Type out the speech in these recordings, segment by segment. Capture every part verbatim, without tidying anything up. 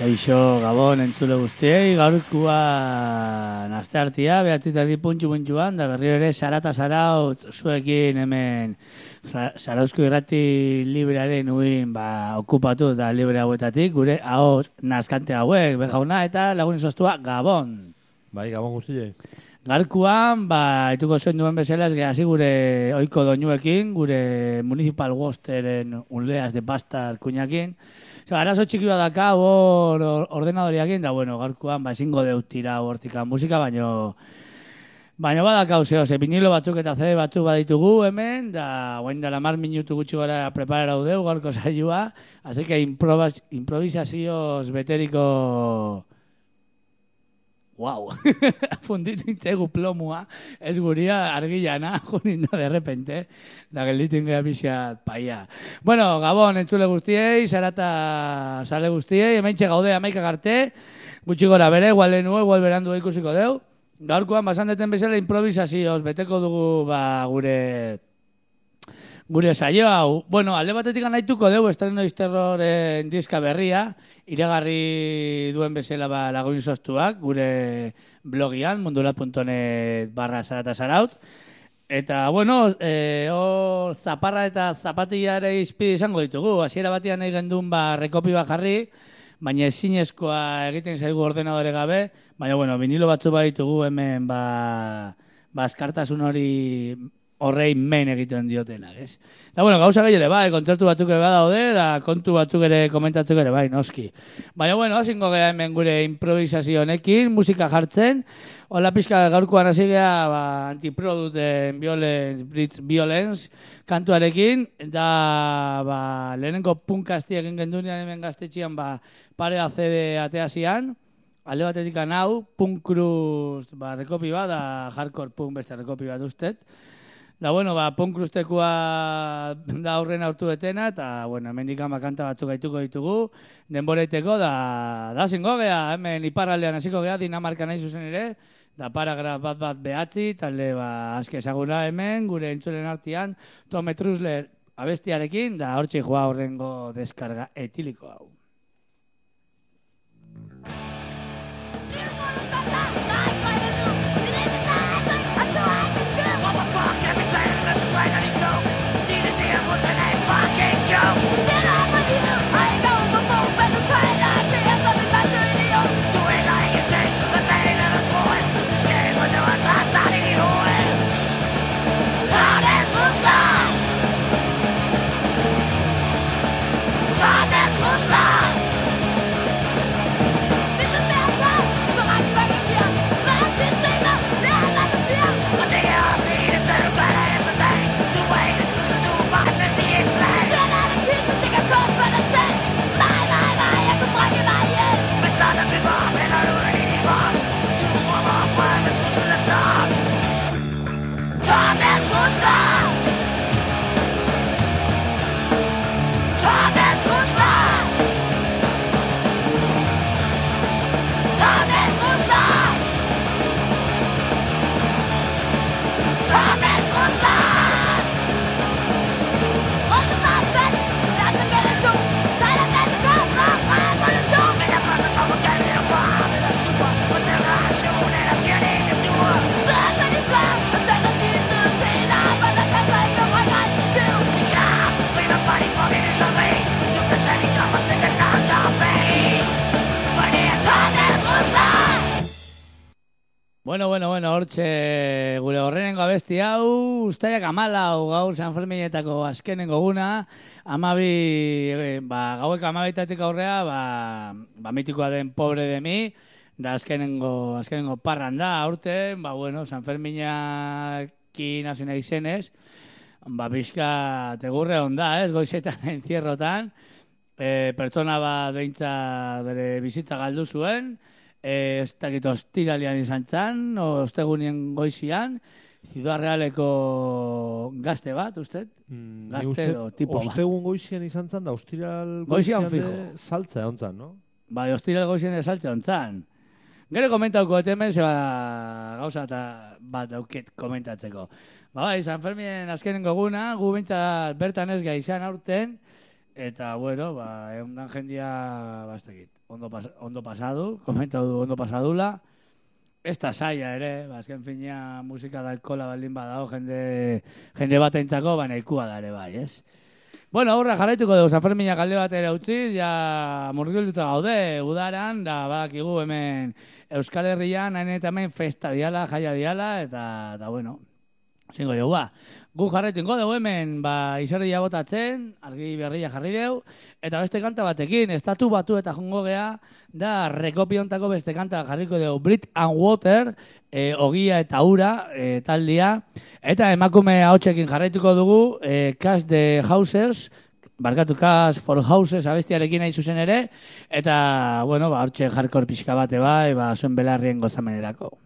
Kaixo, Gabon, entzule guztiei, gaurkua asteartea, behatzitari puntxu puntxuan, da berriro ere Sarata Zarautz zuekin hemen Zarauzko irrati librearen uin ba, okupatu da libre hauetatik, gure hau nazkante hauek, bejauna eta lagunin sostua Gabon. Bai, Gabon guztiei. Gaurkuan, ba, etuko zuen duen bezala, ez gehazi gure oiko doinuekin, gure municipal wosteren unleaz de pastar kuñakin. Zer, arazo txiki bat daka, hor ordenadoriakin, da, bueno, gaurkuan, ba, ezingo deutira hortika musika, baino, baino badakau zeo, ze vinilo batzuk eta C D batzuk baditugu hemen, da, guain dela mar minutu gutxi gara prepararau deu, gaurko saioa, así que improvisazioz beteriko... Wow, funditu integu plomua, ez guria argillana, junin da de repente, da gelditu ingea pixat paia. Bueno, Gabon, entzule guztiei, Sarata sale guztiei, hementxe gaude amaika garte, gutxi gora bere, igual lehenu, igual berandu ikusiko deu. Gaurkoan, basan deten bezala, improvisazioz, beteko dugu ba, gure... Gure saio hau, bueno, alde batetik anaituko dugu Estreno Izterroren diska berria, iragarri duen bezala ba, laguin soztuak, gure blogian, mundulat puntu net barra Sarata Zarautz. Eta, bueno, e, o, zaparra eta zapatillare izpide izango ditugu. Hasiera batean nahi gendun ba, rekopi bat jarri, baina ezinezkoa egiten zaigu ordenadore gabe, baina, bueno, vinilo batzu baditugu hemen ba, ba, askartasun hori... horrei men egiten diotenak, ez? Eta, bueno, gauza gehiago ere, bai, kontzertu batzuk ere badaude, da kontu batzuk ere komentatzuk ere, bai, noski. Baina, bueno, hasingo geha hemen gure improvisazio honekin, musika jartzen, hola pixka gaurkoan hasi geha, ba, antiproduten violence, Brits violence, kantuarekin, da, ba, lehenengo punkasti egin gendunean hemen gaztetxian, ba, pare A C D ateazian, alde batetik hau, punk cruz, ba, rekopi bat, da, hardcore punk beste rekopi bat ustet, da, bueno, ba, ponkrustekua da aurren aurtu etena, eta, bueno, hemendik ama kanta batzuk gaituko ditugu, denboreiteko, da, da zingo gea, hemen iparraldean hasiko gea, Dinamarka nahi zuzen ere, da paragraf bat bat behatzi, talde, ba, aske ezaguna hemen, gure entzulen artean, Tome Trusler abestiarekin, da, hortxe joa horrengo deskarga etiliko hau. Bueno, bueno, bueno, hortxe gure horrenengo abesti hau, ustaiak amalau gaur San Ferminetako azkenengo guna, amabi, ba, gauek amabitatik aurrea, ba, ba, mitikoa den Pobre de mi, da azkenengo, azkenengo parran da, aurten, ba, bueno, San Ferminakin hasena izenez, ba, pixka tegurre onda, ez, goizetan encierrotan, e, pertsona bat beintza bere bizitza galdu zuen, ez dakit ostiralian izan txan, ostegunien goizian, Ciudad Realeko gazte bat, uste? Mm, gazte edo tipo bat. Ostegun goizian izan txan, da ostiral goizian goizian de saltza egon txan, no? Bai, ostiral goizian saltza egon txan. Gero komentauko etemen, zeba gauza eta bat dauket komentatzeko. Ba, bai, San Ferminen azkenengo guna, gu bintzat bertan ez gai izan aurten, eta, bueno, ba, egundan jendia, bastakit, ondo, pas, ondo pasadu, komentatu du ondo pasadula, ez da saia ere, ba, azken fina musika da alkola baldin badao, jende, jende bat entzako, ba, nahikua da ere bai, ez? Bueno, aurra jarraituko dugu, San Ferminak alde bat ere utziz, ja murgilduta gaude, udaran, da badakigu hemen Euskal Herrian, hain eta hemen festa diala, jaia diala, eta, eta bueno, zingo jo, ba. Gu jarraituko dugu hemen, ba, izerdia botatzen, argi berria jarri deu, eta beste kanta batekin, estatu batu eta jongo gea, da rekopiontako beste kanta jarriko dugu, Bread and Water, e, ogia eta ura, e, taldia, eta emakume ahotsekin jarraituko dugu, e, Cash the Houses, barkatu Cash for Houses abestiarekin nahi zuzen ere, eta, bueno, ba, hortxe hardcore pixka bate bai, ba, zuen belarrien gozamenerako.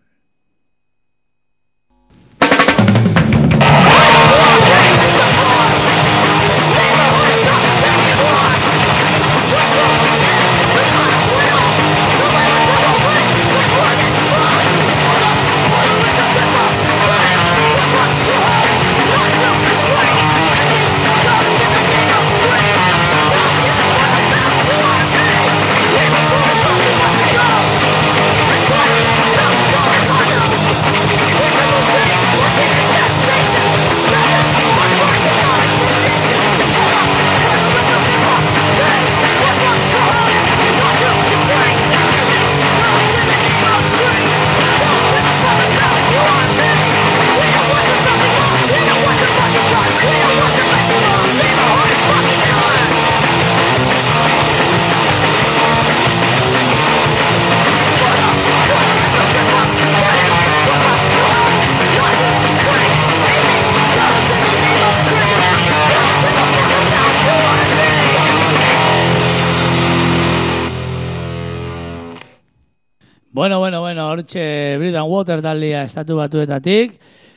Bueno, bueno, bueno, hortxe Bread and Water taldea estatu batuetatik.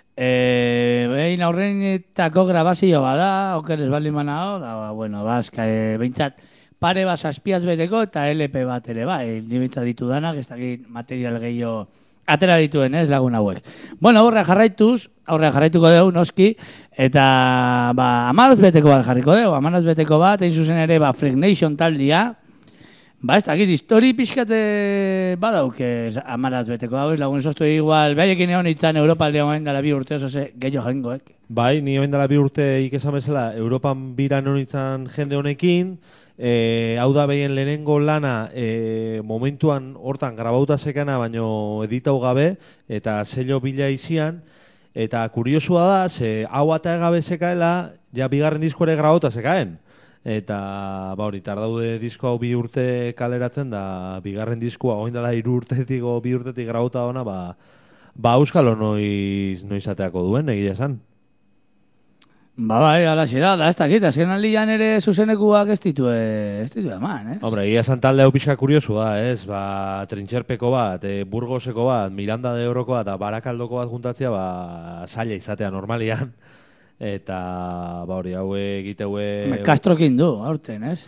Eh, behin aurrenetako grabazio bada, oker ez baldin manao, da, bueno, bazka, e, behintzat pare bat zazpiaz beteko eta L P bat ere, ba, e, nibintza ditu danak, ez dakit material gehiago atera dituen, ez, lagun hauek. Bueno, aurrea jarraituz, aurrea jarraituko dugu, noski, eta, ba, amanaz beteko bat jarriko dugu, amanaz beteko bat, egin zuzen ere, ba, Freak Nation taldea. Ba, ez dakit, histori pixkate badauke amaraz beteko hau, ez lagun esostu igual, behaiekin egon itzan Europa aldean dela bi urte, oso ze gehiago jengoek. Bai, ni dela bi urte ikesan bezala, Europan biran egon itzan jende honekin, e, hau da behien lehenengo lana e, momentuan hortan grabauta sekana, baino editau gabe, eta sello bila izian, eta kuriosua da, ze hau eta gabe sekaela, ja bigarren disko ere grabauta sekaen. Eta, ba hori, tardaude disko hau bi urte kaleratzen da, bigarren diskoa, oin dela hiru urtetik o bi urtetik grauta ona, ba, ba euskalo noiz, noizateako duen, egia esan. Ba, bai, alaxe da, da, ez dakit, azken aldian ere zuzenekuak ez ditue, ez ditue eman, ez? Hombre, egia esan talde hau pixka kuriosu da, ez? Ba, Trintxerpeko bat, e, Burgoseko bat, Miranda de Oroko bat, eta Barakaldoko bat juntatzea, ba, zaila izatea normalian. Eta, ba hori, hau egiteue... Kastrokin du, aurten, ez?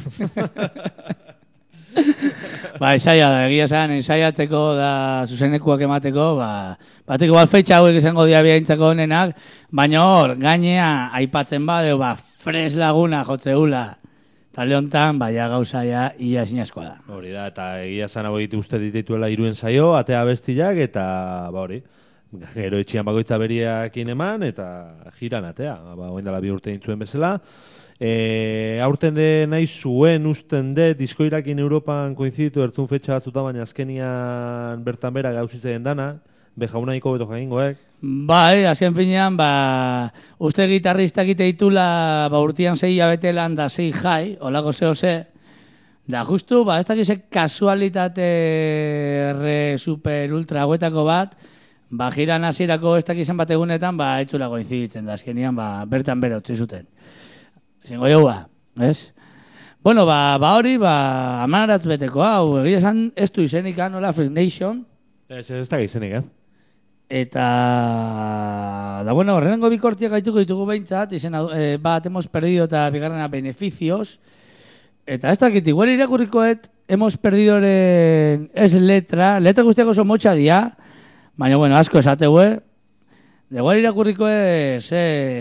Ba, esaia da, egia esan, esaiatzeko da zuzenekuak emateko, ba, bateko bat feitxa hauek izango dia biaintzako honenak, baina hor, gainea aipatzen badeo, ba, fres laguna jotzeula. Talde honetan, baina gauza ja, ia sinazkoa da. Hori da, eta egia esan hau egite uste dituela iruen zaio, atea bestiak, eta, ba hori... Gero etxian bakoitza beriakin eman, eta jiran atea, ba, oindala bi urte dintzuen bezala. E, aurten de nahi zuen usten de, diskoirakin Europan koinziditu ertzun fetxa batzuta, baina azkenian bertan bera gauzitzen dana, bejaunaiko beto jakingoek. Bai, azken finean, ba, uste gitarristak ite ditula, ba, urtian zei abetelan da zei jai, olako zeo ze, da justu, ba, ez dakizek kasualitate re super ultra hauetako bat, ba, jiran hasierako ez dakizan bat egunetan, ba, etxula koinziditzen da, azkenian, ba, bertan bera utzi zuten. Zingo jau, ba, ez? Bueno, ba, ba hori, ba, amanaratz beteko, hau, egia esan ez du izenik, nola, Freak Nation. Ez, ez da izenik, eh? Eta, da, bueno, horrengo bikortiak gaituko ditugu behintzat, izena, e, bat, hemos perdido eta bigarrena beneficios, eta ez dakit, igual irakurrikoet, hemos perdidoren ez letra, letra guztiak oso motxa dia, baina, bueno, asko esategue, de igual irakurrikoet, ze, ze,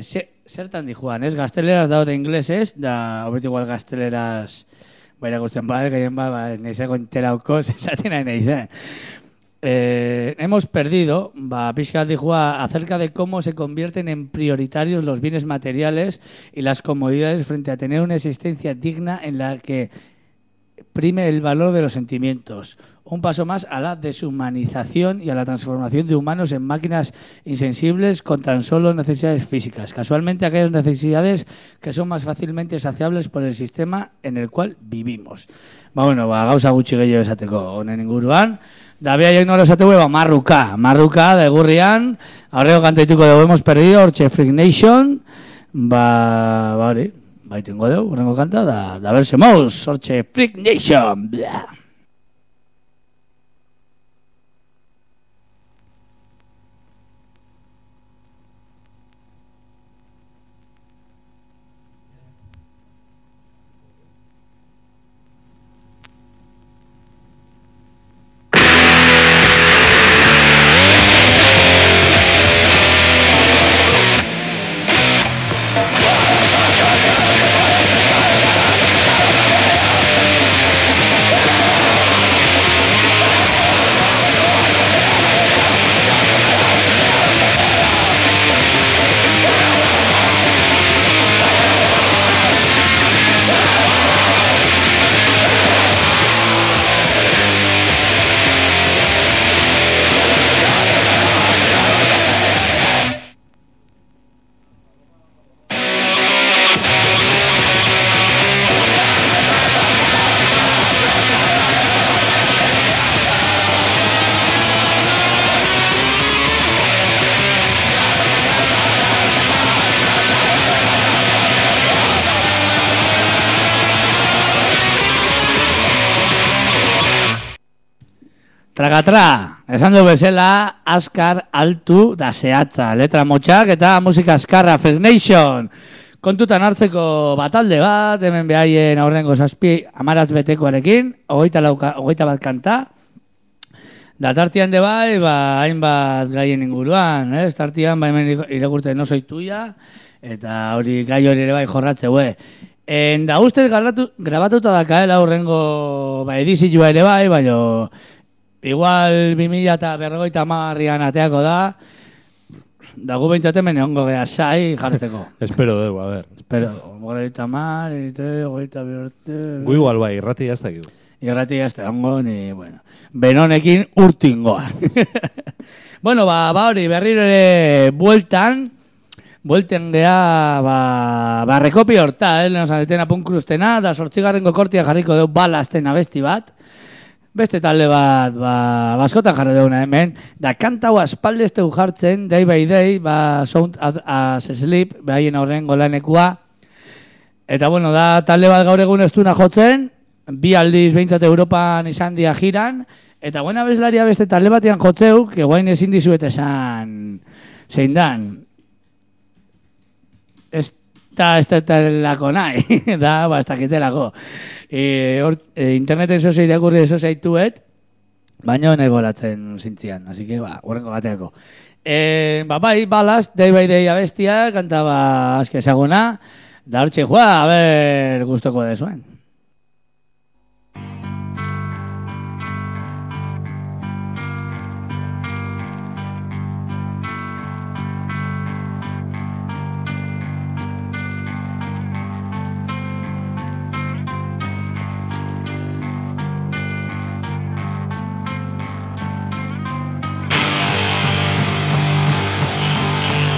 zertan di joan, ez? Gazteleraz daude inglesez, da, hobetu igual gazteleraz, baina guztien bat, gehien bat, ba, nahizeko enterauko, esaten nahi nahiz, eh? Eh, hemos perdido, va, pixka dijua, acerca de cómo se convierten en prioritarios los bienes materiales y las comodidades frente a tener una existencia digna en la que prime el valor de los sentimientos. Un paso más a la deshumanización y a la transformación de humanos en máquinas insensibles con tan solo necesidades físicas. Casualmente aquellas necesidades que son más fácilmente saciables por el sistema en el cual vivimos. Ba, bueno, ba, gauza gutxi gehiago esateko honen inguruan. Da behaiek nola esateko, ba, marruka. Marruka, da egurrian, aurreko kantaituko dugu hemos perdido, hortxe Freak Nation, ba, ba hori, baitengo dugu, horrengo kanta, da, da bersemos, hortxe Freak Nation, blah. Tragatra, esan du bezala, azkar, altu, da zehatza, letra motxak eta musika azkarra, Freak Nation. Kontutan hartzeko batalde bat, hemen behaien aurrengo zazpi amaraz betekoarekin, hogeita, lauka, hogeita bat kanta. Da tartian de bai, ba, hainbat gaien inguruan, ez? Tartian, ba, hemen iregurtzen no soy tuya, eta hori gai hori ere bai jorratze, hue. En da ustez grabatuta dakaela aurrengo ba, edizioa ere bai, baina igual bi mila eta berrogeita hamarrean ateako da, da gu behintzaten bene hongo geha sai jartzeko. Espero dugu, a ver. Espero, berrogeita hamar, berrogeita berrogeita... Gu igual bai, irrati jazta egiu. Irrati jazta hongo, ni, bueno, benonekin urtingoan. Bueno, ba, ba hori, berriro ere bueltan, buelten geha, ba, ba rekopi horta, eh, lehen osan detena punkruztena, da sortzigarrengo kortia jarriko deu balazten abesti bat, beste talde bat, ba, baskotan jarri deuna hemen, da kantau aspalde ez tegu jartzen, day by day, ba, sound as sleep, behaien horren golanekua, eta bueno, da talde bat gaur egun estuna jotzen, bi aldiz behintzat Europan izan dia jiran, eta buena bezlaria beste talde batean jotzeu, que guain ezin dizuet esan zein dan. Ez da ez da lako nahi, da, ba, ez dakitelako. E, or, e, interneten zoze irakurri zoze haituet, baina nahi boratzen zintzian, así que, ba, horrengo bateako. E, ba, bai, balaz, day by day abestia, kantaba aske ezaguna, da hortxe joa, a ber, gustoko dezuen.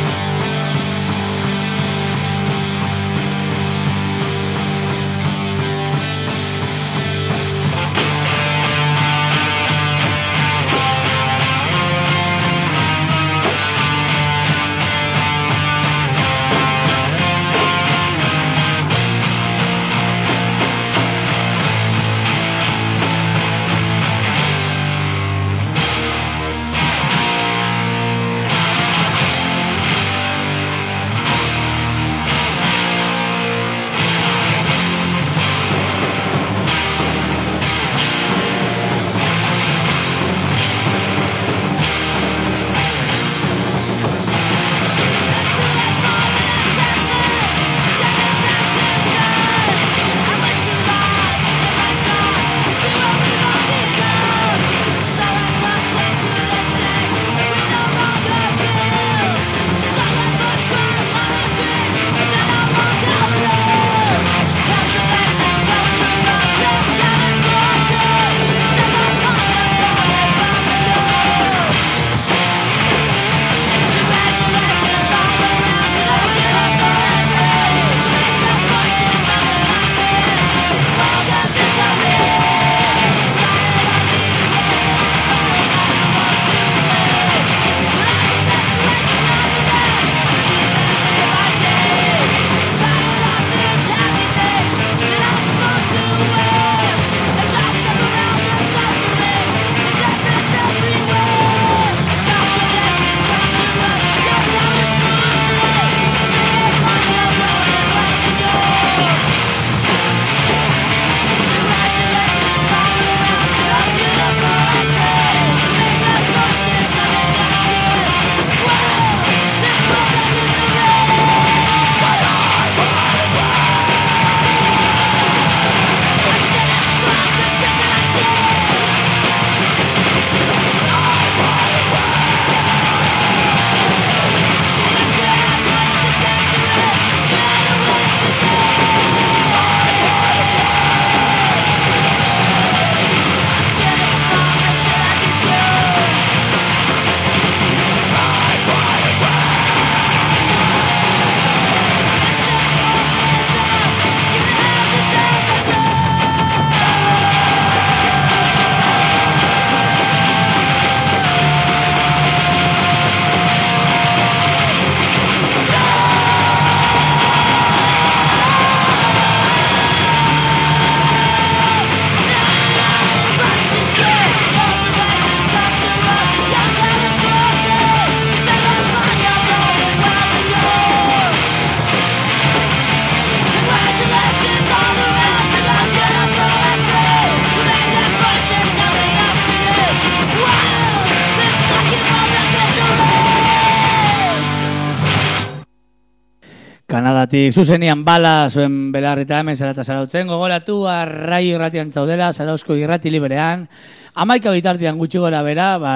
We'll be right back. Kanadatik zuzenian bala zuen belarrita hemen zara eta zarautzen. Gogoratu, arrai irratian zaudela, zarauzko irrati liberean. Amaika bitartian gutxi gora bera, ba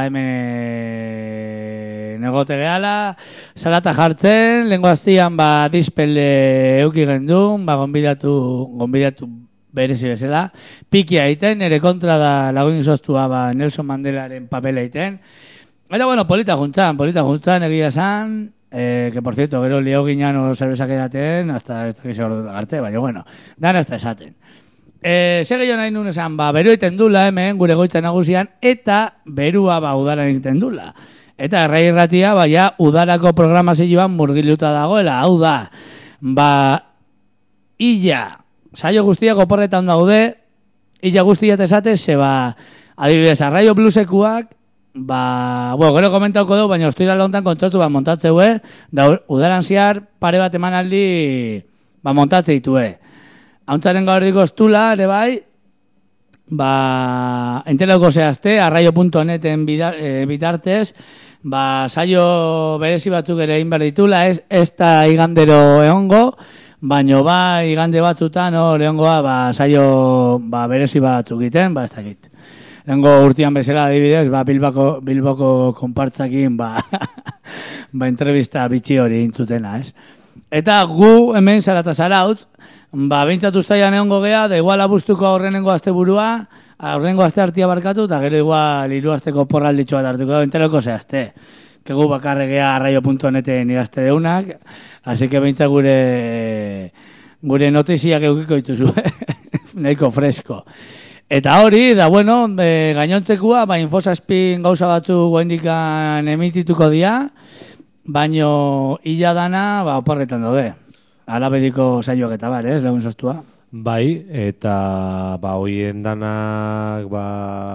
hemen negote gehala. Zarata jartzen, lengo aztian ba dispele euki gendun, ba gonbidatu, gonbidatu berezi bezala. Pikia egiten, ere kontra da lagun izostua ba Nelson Mandelaren papela egiten. Eta bueno, polita juntzan, polita juntzan egia esan. Eh, que por cierto, gero leo ginean zerbezak edaten, hasta ez dakiz hor arte, baina bueno, dan hasta esaten. Eh, Segeio nahi nun esan, ba, beru egiten dula hemen, gure goitza nagusian, eta berua ba udaran egiten dula. Eta errai irratia, ba, ja, udarako programazioan murgiluta dagoela, hau da, ba, illa, saio guztiak oporretan daude, illa guztiak esate, ze ba, adibidez, arraio blusekuak, ba, bueno, gero komentauko dugu, baina ostoira lontan kontzertu bat montatzeue, da udaran ziar pare bat emanaldi ba montatze ditue. Hauntzaren gaur diko estula, ere bai, ba, enterauko zehazte, arraio punto neten bitartez, ba, saio berezi batzuk ere egin behar ditula, ez, ez da igandero egongo, baino ba, igande batzutan, hor egongoa, ba, saio ba, berezi batzuk egiten, ba, ez dakit. Lengo urtean bezala adibidez, ba, Bilbako, Bilboko konpartzakin, ba, ba, entrevista bitxi hori intzutena, ez? Eta gu hemen zara eta zarautz, ba, behintzat ustaian egongo gea, da igual abuztuko aurrenengo azte burua, aurrenengo azte hartia barkatu, eta gero igual hiru azteko porralditxo bat hartuko, enteroko zehazte. Kegu bakarre gea arraio punto neten idazte deunak, así que behintzat gure, gure notiziak eukiko dituzu, nahiko fresko. Eta hori, da bueno, e, gainontzekua, ba, Infosazpin gauza batzu goendikan emitituko dia, baino illa dana, ba, oparretan daude. Alabediko saioak eta bar, ez, lagun sostua? Bai, eta, ba, hoien danak, ba,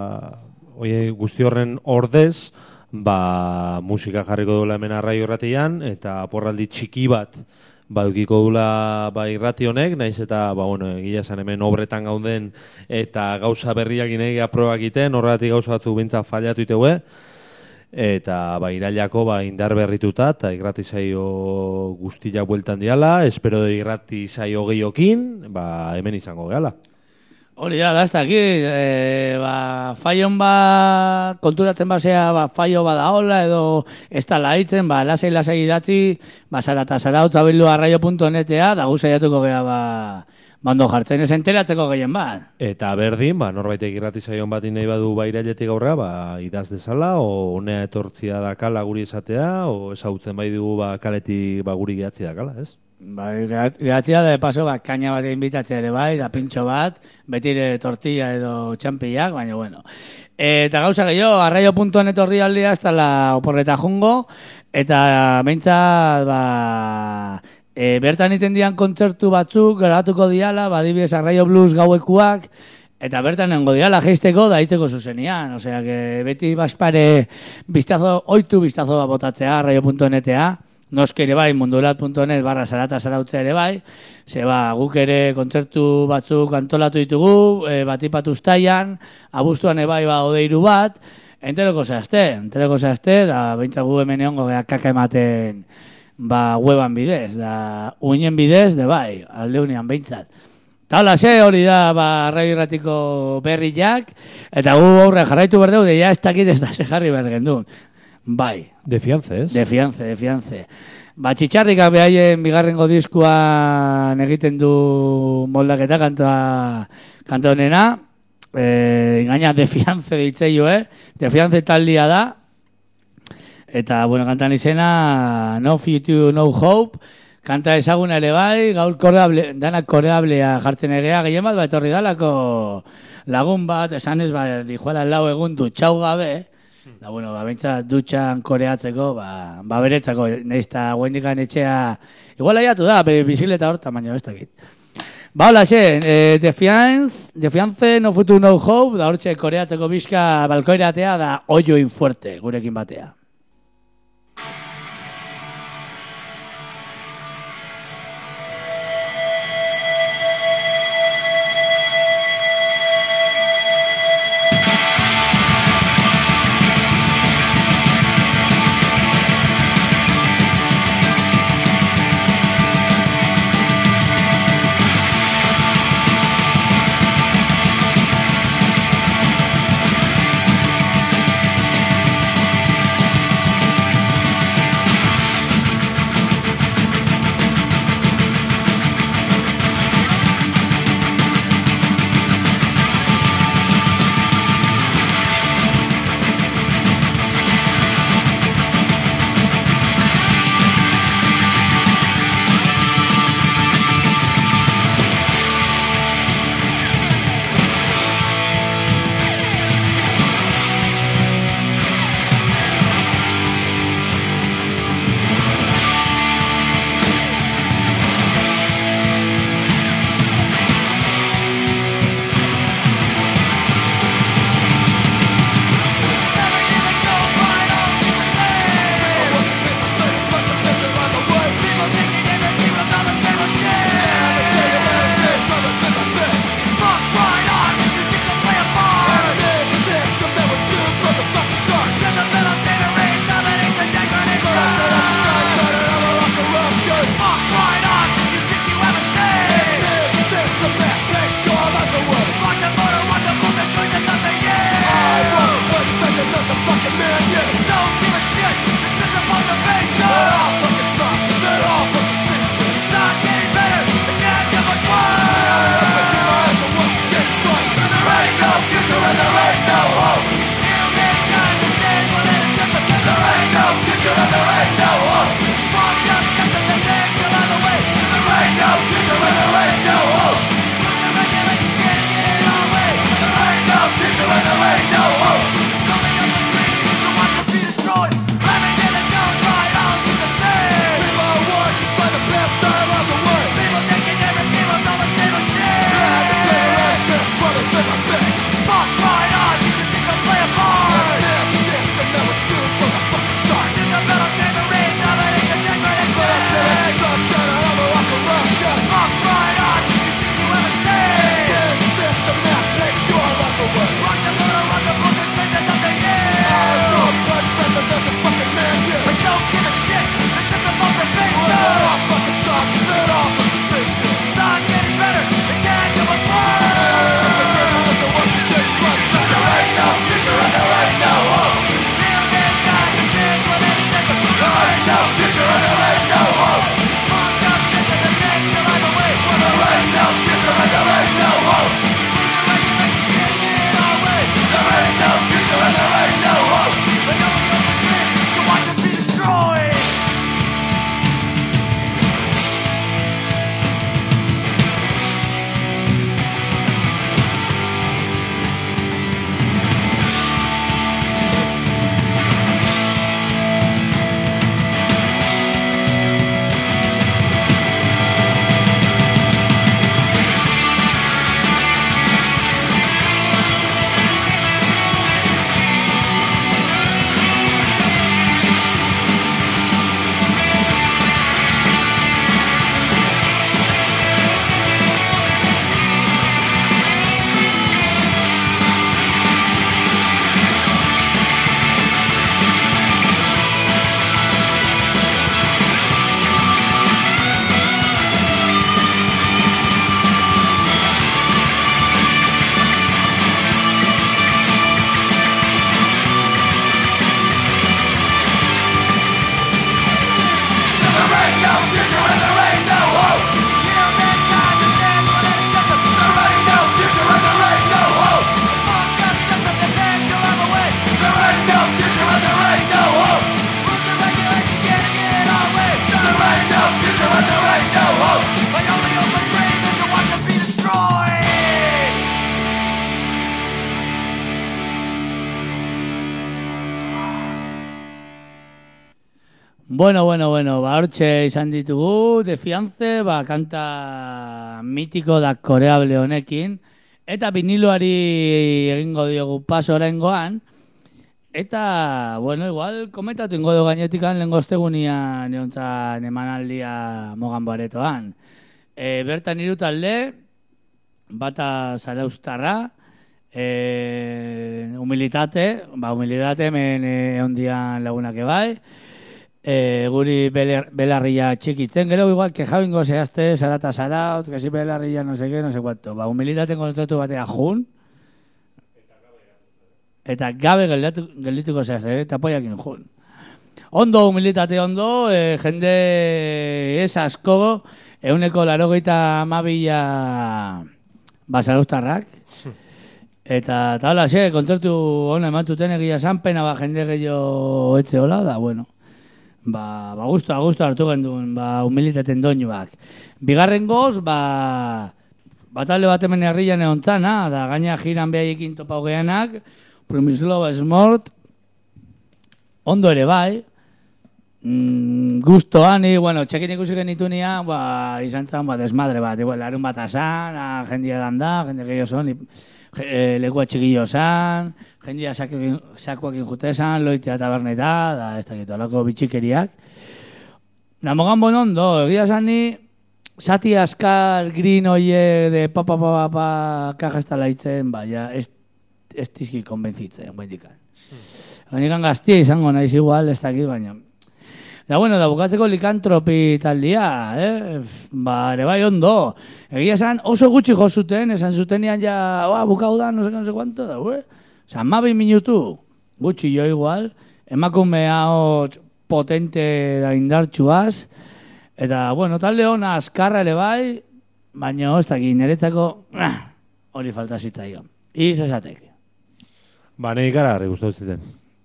hoien guzti horren ordez, ba, musika jarriko duela hemen arraio irratian, eta porraldi txiki bat, ba, eukiko dula ba, irrati honek, naiz eta, ba, bueno, egia esan hemen obretan gauden eta gauza berriak inegia probak egiten, horregatik gauza batzuk bintzat fallatu iteue, eta ba, irailako ba, indar berrituta, eta irrati saio guztiak bueltan diala, espero de irrati saio gehiokin, ba, hemen izango gehala. Hori da, da, ez dakit, e, ba, faion ba, konturatzen basea, ba, faio bada hola, edo ez da laitzen, ba, lasai-lasai idatzi, ba, zara eta zara utzabildu arraio punto netea, da guzaiatuko geha, ba, bando jartzen, ez enteratzeko gehien bat. Eta berdin, ba, norbaitek irrati saion bat nahi badu ba, irailetik aurra, ba, idaz dezala, o honea etortzia dakala guri esatea, o esautzen bai dugu ba, kaletik ba, guri gehatzi dakala, ez? Bai, gehatzia de paso, ba, kaina bat inbitatzea ere bai, da pintxo bat, betire tortilla edo txampiak, baina bueno. Eta gauza gehiago, arraio punto net horri aldea, ez la oporreta jungo, eta behintzat, ba, e, bertan iten dian kontzertu batzuk, grabatuko diala, badibidez arraio blues gauekuak, eta bertan nengo diala geisteko da hitzeko zuzenian, osea, que beti baspare biztazo, oitu biztazo botatzea, arraio punto netea, noske ere bai, mundurat punto net barra zarata zarautzea ere bai, ze ba, guk ere kontzertu batzuk antolatu ditugu, e, batipat ustaian, abuztuan ere bai ba, odeiru bat, enteroko zehazte, enteroko zehazte, da behintzat gu hemen egongo geha kaka ematen ba, weban bidez, da uinen bidez, de bai, aldeunean behintzat. Eta hola, ze hori da, ba, arraio irratiko berriak, eta gu aurre jarraitu berdeu, de ja ez dakit ez da ze jarri bergen du. Bai. De fianze, ez? De fianze, de fianze. Ba, txitxarrikak behaien bigarrengo diskuan egiten du moldaketa kantoa kanto honena. E, Gaina de fianze ditzeio, eh? De fianze taldia da. Eta, bueno, kantan izena No Future, No Hope. Kanta ezaguna ere bai, gaur koreable, danak koreablea jartzen egea, gehien bat, ba, etorri dalako lagun bat, esan ez, ba, dijuala lau egun dutxau gabe, da, bueno, ba, bentsa dutxan koreatzeko, ba, ba beretzako, nahizta guendikan etxea, igual aiatu da, bere bizikleta horta, baina ez dakit. Ba, hola, xe, eh, de fianz, de fianze, no future, no hope, da hortxe koreatzeko bizka balkoiratea, da oio infuerte, gurekin batea. Bueno, bueno, bueno, ba, hortxe izan ditugu, de fiance, ba, kanta mitiko da koreable honekin, eta viniloari egingo diogu paso oraingoan, eta, bueno, igual, komentatu ingo du gainetikan lehen goztegunian egontzan emanaldia mogan baretoan. E, bertan hiru talde, bata zaraustarra, e, humilitate, ba, humilitate hemen egon dian lagunak ebai, E, guri belar, belarria txikitzen, gero igual kejabingo zehazte, zarata zaraut, que si belarria no sé qué, no sé cuánto. Ba, humilitaten kontratu batea jun, eta gabe geldatu, geldituko zehazte, eta poiakin jun. Ondo, humilitate ondo, e, jende ez asko, euneko larogeita amabila basarustarrak, eta taula, xe, kontratu hona ematuten egia zanpena, ba, jende gehiago etxe hola, da, bueno. Ba, ba gustu, gustu hartu genduen, ba, humilitaten doinuak. Bigarren goz, ba, batalde bat hemen herrian egon zana, da gaina jiran behaiekin topau geanak, Promislova Smort, ondo ere bai, mm, gustoan, ni, bueno, txekin ikusi genitunia, ba, izan zan, ba, desmadre bat, igual, larun bat asan, a, jendia dan da, jende gehiago son, e, lekua txikillo zan, jendia sakuakin jute zan, loitea taberneta, da, ez dakit, olako bitxikeriak. Da, mogan bon ondo, egia zan ni, sati askar, green oie, de pa, pa, pa, pa, pa, kaja ez talaitzen, ba, ja, ez, ez tizki konbentzitzen, baindikan. Bainikan gaztia izango naiz igual, ez dakit, baina. Da, bueno, da bukatzeko likantropi taldia, eh? Ba, ere bai ondo. Egia esan oso gutxi jo zuten, esan zutenian ja, oa, bukau da, no sé, no sé cuánto da, ue? Osa, mabi minutu, gutxi jo igual, emakume hau potente da indartxuaz, eta, bueno, talde hona azkarra ere bai, baina, ez dakit, niretzako, hori falta zitzaio. Iz esatek. Ba, nahi gara harri guztu ziten.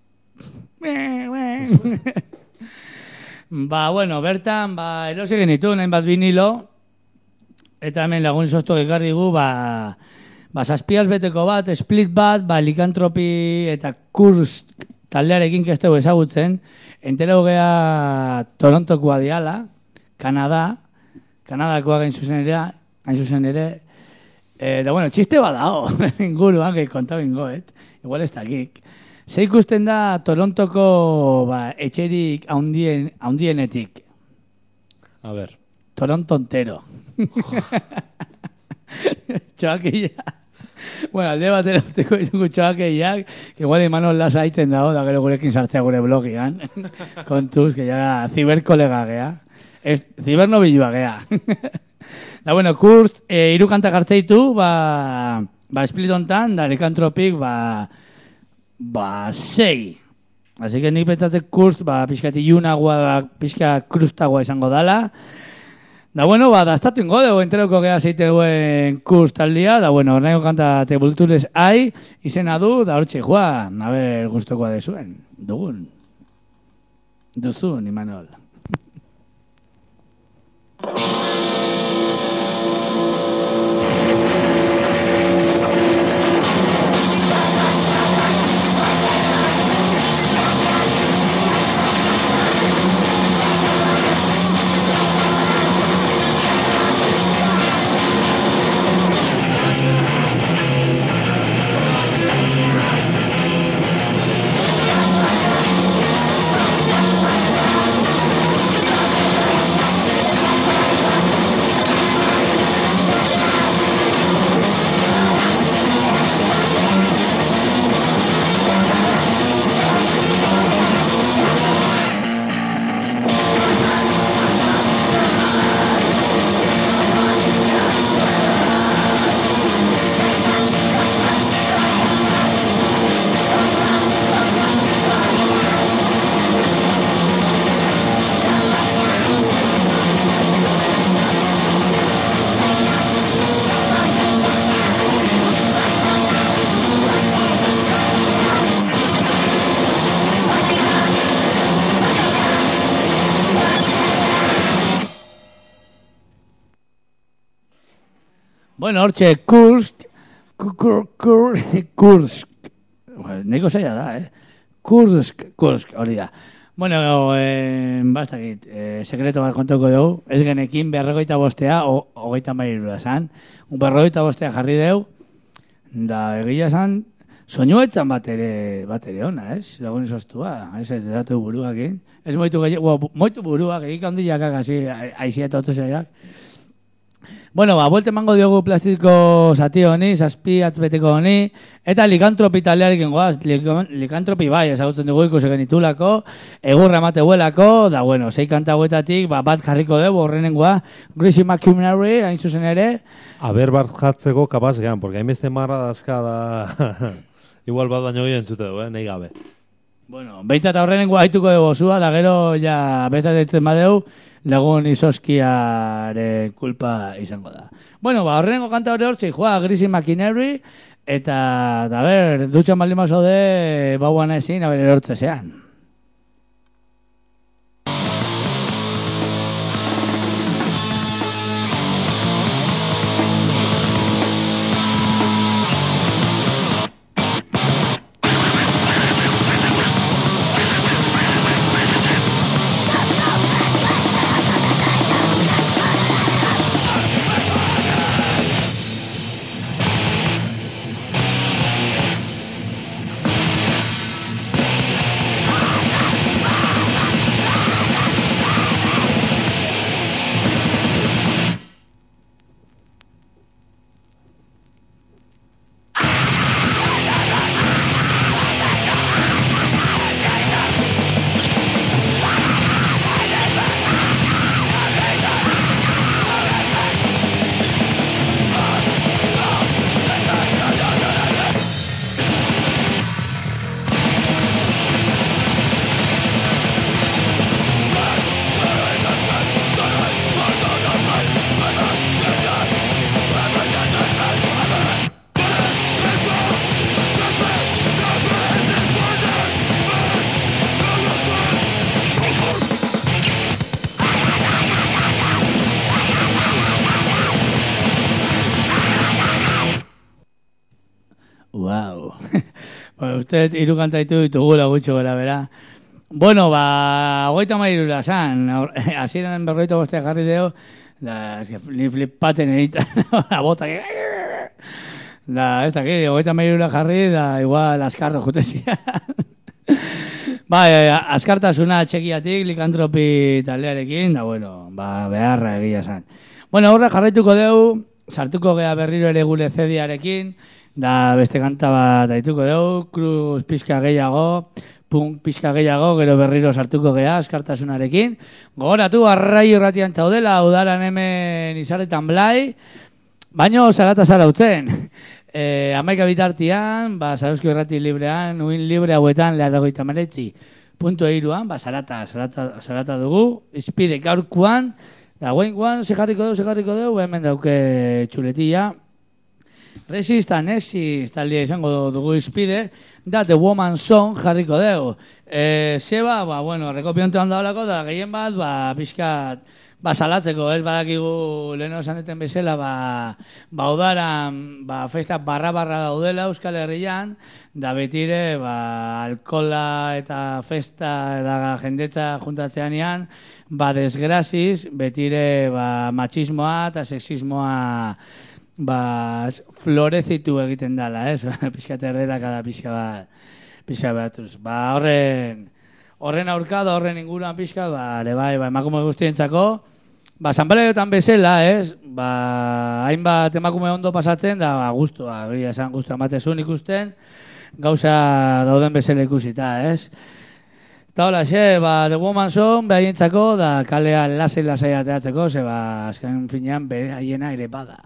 Ba, bueno, bertan, ba, erosi genitu, nahin bat vinilo, eta hemen lagun soztu ekarri gu, ba, ba, saspiaz beteko bat, split bat, ba, likantropi eta kurs taldearekin kesteu ezagutzen, entera hogea Torontokoa diala, Kanada, Kanadakoa gain zuzen ere, gain zuzen ere, e, da, bueno, txiste bat dao, inguruan, gehi konta bingoet, igual ez dakik. Ze ikusten da Torontoko ba, etxerik haundien, haundienetik. A ber. Toronto entero. Txoakeia. Bueno, alde batera uteko ditugu txoakeiak, que igual Imanol lasa haitzen dago, da gero gurekin sartzea gure blogian. Kontuz, que ya ziberkolega gea. Ez, zibernobilua gea. Da, bueno, kurs, e, iru kanta gartzeitu, ba, ba, Splitontan, da, likantropik, ba, ba, sei. Así que nik pentsatzen kurs, ba, pixka tilunagoa, pixka krustagoa izango dala. Da, bueno, ba, daztatu ingo dugu, enteroko geha zeitegoen kurs taldia, da, bueno, horrengo kanta Tebultures ai, izena du, da, hortxe, joan, a ber, gustokoa dezuen, dugun. Duzun, Imanol. Bueno, hortxe, Kursk, Kursk, Kursk, neko zaila da, eh? Kursk, Kursk, hori da. Bueno, eh, bastakit, eh, sekreto bat kontoko dugu, ez genekin berrogeita bostea, o, hogeita mairura zan, berrogeita bostea jarri dugu, da egia zan, soinuetzan bat ere, bat ere ona, ez? Lagun izostua, ez ez datu buruakin. Ez moitu gehiago, moitu buruak, egik handiak agasi, aizia eta otosaiak. Bueno, ba, buelte emango diogu plastiko zati honi, zazpi atzbeteko honi, eta likantropi talearekin goaz, likantropi bai, ezagutzen dugu ikusi genitulako, egurra emate huelako, da bueno, sei kanta huetatik, ba, bat jarriko dugu, horrenengoa, Greasy McCumnary, hain zuzen ere. Aber bat jatzeko kapaz gehan, porque hainbeste marra dazka da, igual bat baino gien zute du, eh, nahi gabe. Bueno, behintzat horrenengoa haituko dugu zua, da gero, ja, bestatetzen badeu, lagun izoskiaren kulpa izango da. Bueno, ba, horrengo kanta hori hortzi, joa, Greasy McCumnary, eta, da ber, dutxan baldin mazaude, bauan ezin, a ber, erortzezean. Wow. Bueno, usted hiru kanta ditu ditugula gutxo gara, bera. Bueno, ba, hogeita mairura zan, hasieran berrogeita bostea jarri deo, da, eske, ni flipatzen egiten, la bota, que... Da, ez dakit, hogeita mairura jarri, da, igual, askarro jutezia. Ba, e, askartasuna txekiatik, likantropi taldearekin, da, bueno, ba, beharra egia zan. Bueno, horra jarraituko deu, sartuko gea berriro ere gure zediarekin, da beste kanta bat aituko dugu, kruz pixka gehiago, punk pixka gehiago, gero berriro sartuko gea, askartasunarekin. Gogoratu, arrai irratian taudela, udaran hemen izaretan blai, baino zarata zarautzen. E, amaika bitartian, ba, Zarauzko irrati librean, uin libre hauetan, leharagoita meretzi, puntu eiruan, ba, zarata, zarata, zarata dugu, izpide gaurkuan, da guainkoan, sejarriko dugu, sejarriko dugu, hemen dauke txuletilla, Resistan, exist, taldia izango dugu izpide, da The Woman Song jarriko dugu. E, zeba, ba, bueno, rekopiontuan daulako, da gehien bat, ba, pixkat, ba, salatzeko, ez badakigu leheno esan deten bezala, ba, ba, udaran, ba, festa barra-barra daudela Euskal Herrian, da betire, ba, alkola eta festa eta jendetza juntatzeanean, ba, desgraziz, betire, ba, machismoa eta sexismoa, ba, florezitu egiten dala, ez? Pixka terdera kada pixka bat, pixka batuz. Ba, horren, horren aurka da, horren inguruan pixka, ba, ere bai, ba, emakume guztientzako, ba, zanbaleotan bezala, ez? Ba, hainbat emakume ondo pasatzen, da, ba, guztua, gira esan guztua ematezun ikusten, gauza dauden bezala ikusita, ez? Eta hola, xe, ba, The Woman Song, behaientzako, da, kalean lasai-lasai ateatzeko, ze, ba, azken finean, bere haiena ere bada.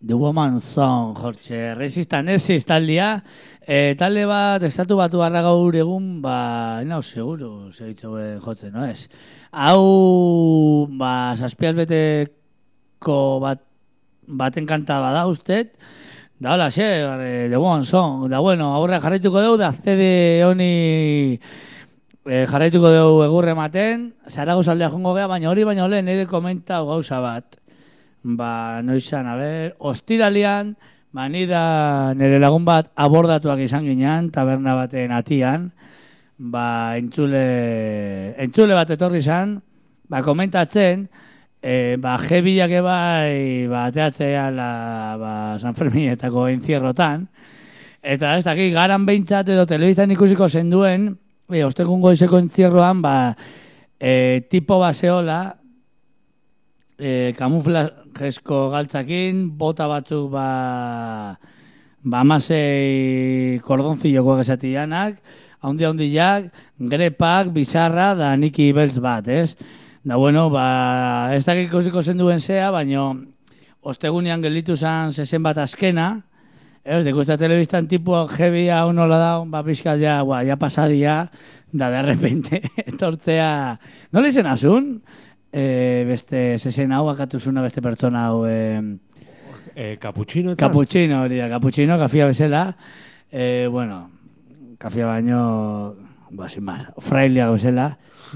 The Woman Song, Jorge, Resistanesis taldia, e, talde bat, estatu batu harra gaur egun, ba, nau, seguru, segitzeuen jotzen, no ez? Hau, ba, zazpiaz beteko bat, baten kanta bada usted, da hola, xe, The Woman Song, da bueno, aurre jarraituko dugu, da C D honi e, jarraituko dugu egurre ematen, Zaragoza aldea jongo gea, baina hori baina lehen edo komentau gauza bat. Ba, noizan, a ber, ostiralian, ba, nida nire lagun bat abordatuak izan ginean, taberna baten atian, ba, entzule, entzule bat etorri izan, ba, komentatzen, e, ba, jebilak ebai, ba, ateatzea, la, ba, San Ferminetako encierrotan, eta ez dakik, garan behintzat edo telebiztan ikusiko zenduen, e, ostekun goizeko encierroan, ba, e, tipo baseola, e, kamuflajesko galtzakin, bota batzuk ba, ba amasei kordoncilloko esatianak, haundi haundiak, grepak, bizarra, da niki beltz bat, ez? Da bueno, ba, ez dakik ikusiko zenduen zea, baino ostegunean gelditu zan zezen bat azkena, ez, dekusta telebistan tipua jebia unola da, ba, pixkat ja, ba, ja pasadia, da de repente, etortzea, nola izen azun? E, beste zezen hau akatuzuna beste pertsona hau e, e, Cappuccino eta? Cappuccino, hori da, Cappuccino, kafia bezala e, bueno, kafia baino ba, sin más, frailia bezala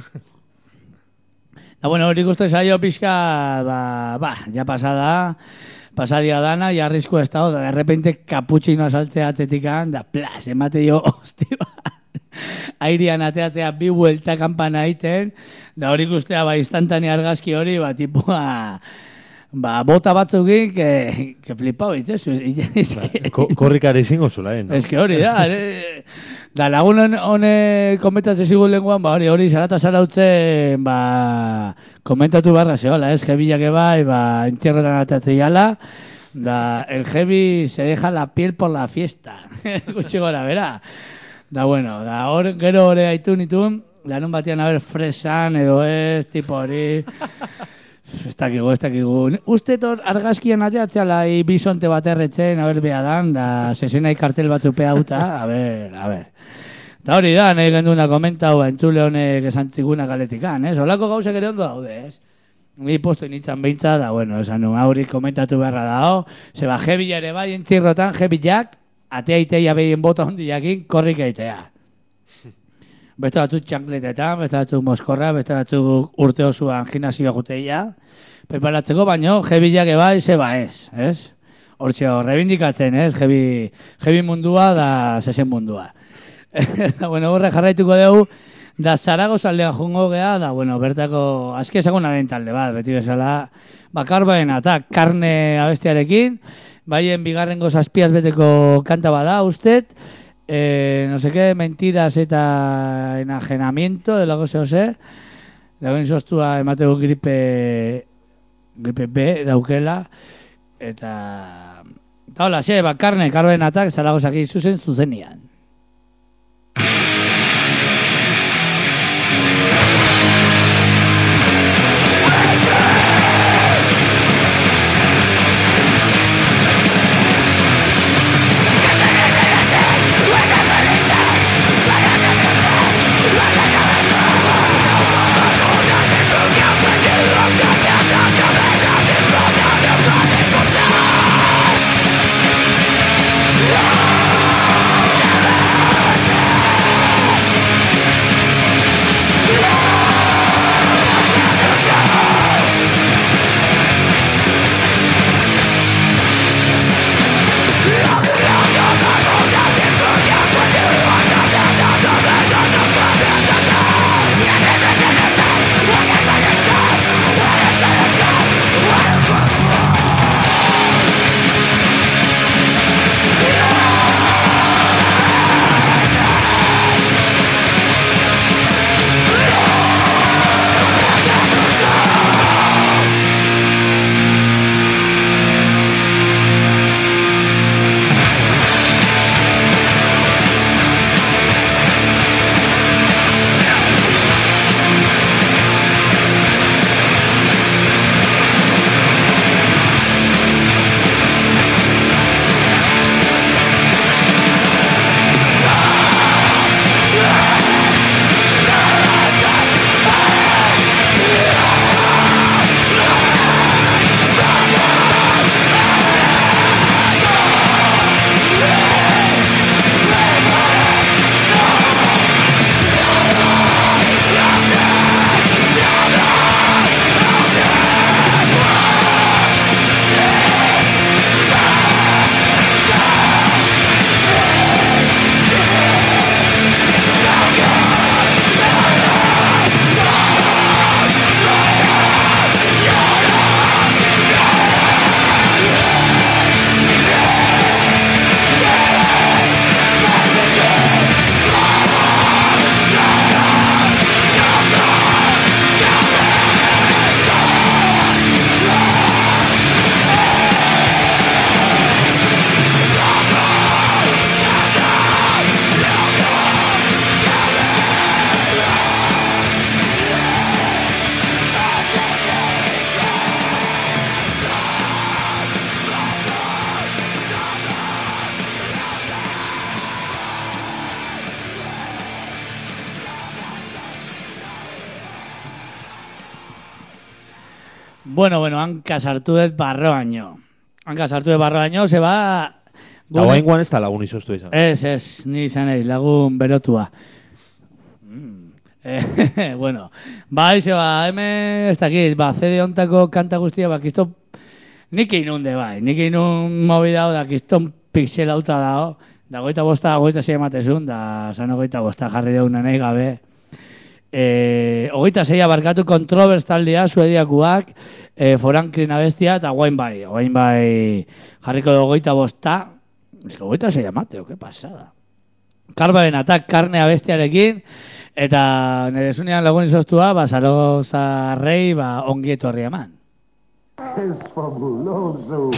da bueno, hori guztu esaio pixka ba, ba, ja pasada pasadia dana, ja arrisku ez da de repente Cappuccino asaltzea atzetikan da plas, emate jo, hostia airean ateatzea bi vuelta kampana egiten, da hori guztea ba instantania argazki hori, ba tipua ba bota batzukin que, que flipau, itezu. Korrikare izango zula, eh? No? Ez que hori da, eh? Da lagun hone komentatzen zigun lenguan, ba hori hori zarata zarautzen, ba komentatu barra zehola, ez? Jebilak ebai, ba entxerrotan ateatzea jala, da el jebi se deja la piel por la fiesta. Gutxi gora, bera. Da bueno, da hor, gero hori haitu nitun, lanun batian haber fresan edo ez, tipo hori, ez dakigu, ez dakigu. Uste tor argazkian ateatzeala bisonte bat erretzen, haber beha dan, da sesenai kartel batzu peauta, a ber, a ber. Da hori da, nahi genduna komentau, entzule honek esantziguna galetikan, ez? Olako gauzak ere ondo daude, ez? Ni posto initzan behintza, da bueno, esan nun, hauri komentatu beharra dao, zeba jebila ere bai, entzirrotan, jebilak, atea iteia behien bota hondiakin, korrik eitea. Beste batzuk txankletetan, beste batzuk moskorra, beste batzuk urte osuan gimnasioa juteia, preparatzeko, baino, jebilak ebai, zeba ez, ez? Hortxeo, rebindikatzen, ez? Jebi, jebi mundua da zezen mundua. Da, bueno, horre jarraituko dugu, da Zaragoza aldean jungo gea, da, bueno, bertako, azke ezaguna den talde bat, beti bezala, bakarbaen eta karne abestiarekin, baien bigarrengo zazpiaz beteko kanta bada, usted, eh, no sé qué, mentiras eta enajenamiento, de lago zehose, lagoen sostua emateko gripe, gripe B daukela, eta, eta hola, xe, bakarne, karben atak, Zaragozaki zuzen zuzenian. Yeah! Bueno, bueno, hanka sartu dut barroaino. Hanka sartu dut barroaino, ze ba... Eta guain guan ez da lagun izoztu izan. Ez, ez, ni izan eiz, lagun berotua. Mm. Eh, bueno, bai, ze ba, hemen ez dakit, ba, C D ontako kanta guztia, ba, kisto... Nik inunde, bai, nik inun mobi dao, da, kiston pixel auta dao, da, goita bosta, goita zei ematezun, da, zano goita bosta jarri deuna nahi gabe. E, ogeita zeia barkatu Controverse taldea, suediakuak, e, Forankrin abestia, eta guain bai, guain bai jarriko dugu ogeita bosta, ez que ogeita zeia mateo, que pasada. Karbaren atak karne abestiarekin, eta nire zunean lagun izoztua, ba, Zaroza Rei, ba, ongi etorri eman. Es fabuloso.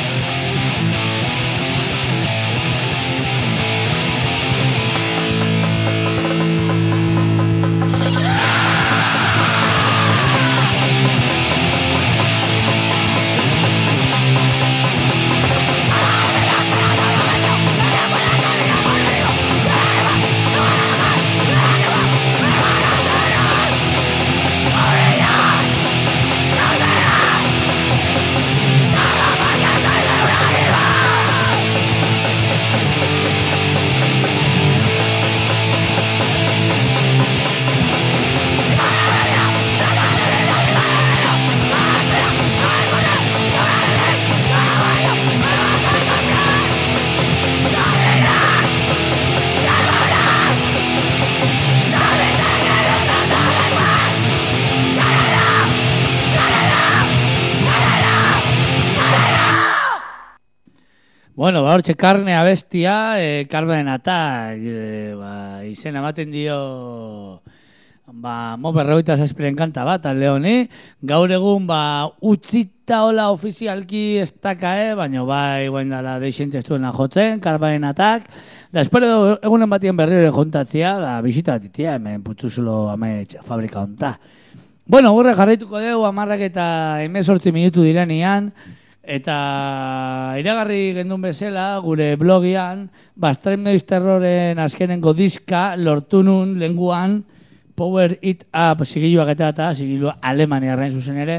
Bueno, ba, hortxe karne abestia, e, Carmen Atak, e, ba, izen ematen dio, ba, mo berroita zazpiren kanta bat, alde honi, gaur egun, ba, utzita hola ofizialki ez dakae, baina bai, guain dala deixentestuena jotzen, Carmen Atak, da, espero egunen batien berriro jontatzia, da, bisita batitia, hemen putzuzulo amets fabrika honta. Bueno, gurre jarraituko dugu, amarrak eta hemezortzi minutu direnian, eta iragarri gendun bezala, gure blogian, ba, Stream Noise Terroren azkenengo diska lortu nun lenguan Power It Up zigiluak eta eta zigilua Alemaniarren zuzen ere,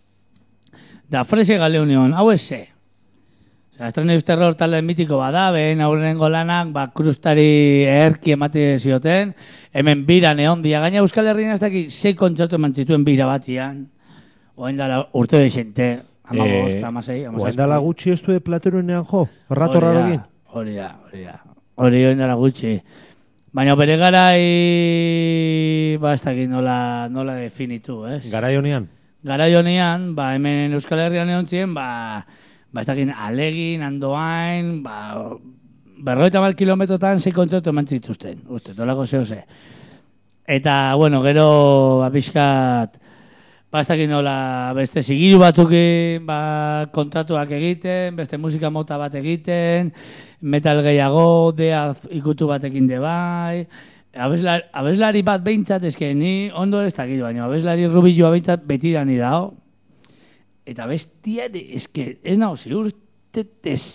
da Frese Galeunion, hau eze. Stream Noise Terror talde mitiko bada, behen aurrenengo lanak, ba, krustari erki emate zioten, hemen bira neon dia, gaina Euskal Herrian ez daki sei kontzertu eman zituen bira batian, oen dala urte deixente, ama bost, ama zei, ama zazpi. Oen dala gutxi ez du de plateruenean jo, rato rarokin. Hori da, hori da, hori oen dala gutxi. Baina bere garai, ba, ez dakit nola, nola definitu, ez? Garai honean? Garai honean, ba, hemen Euskal Herrian egon ziren, ba, ba, ez dakit Alegin, Andoain, ba, berroita mal kilometrotan zei kontzertu eman zituzten, uste, tolako zeo ze. Eta, bueno, gero, ba, pixkat, ba, ez dakit nola, beste zigilu batzukin, ba, kontratuak egiten, beste musika mota bat egiten, metal gehiago, deaz ikutu batekin de bai, abeslari, abeslari bat behintzat, eske ni ondo ez dakit, baina abeslari rubilua behintzat beti dani dao, eta bestian, eske, ez nago ziurte,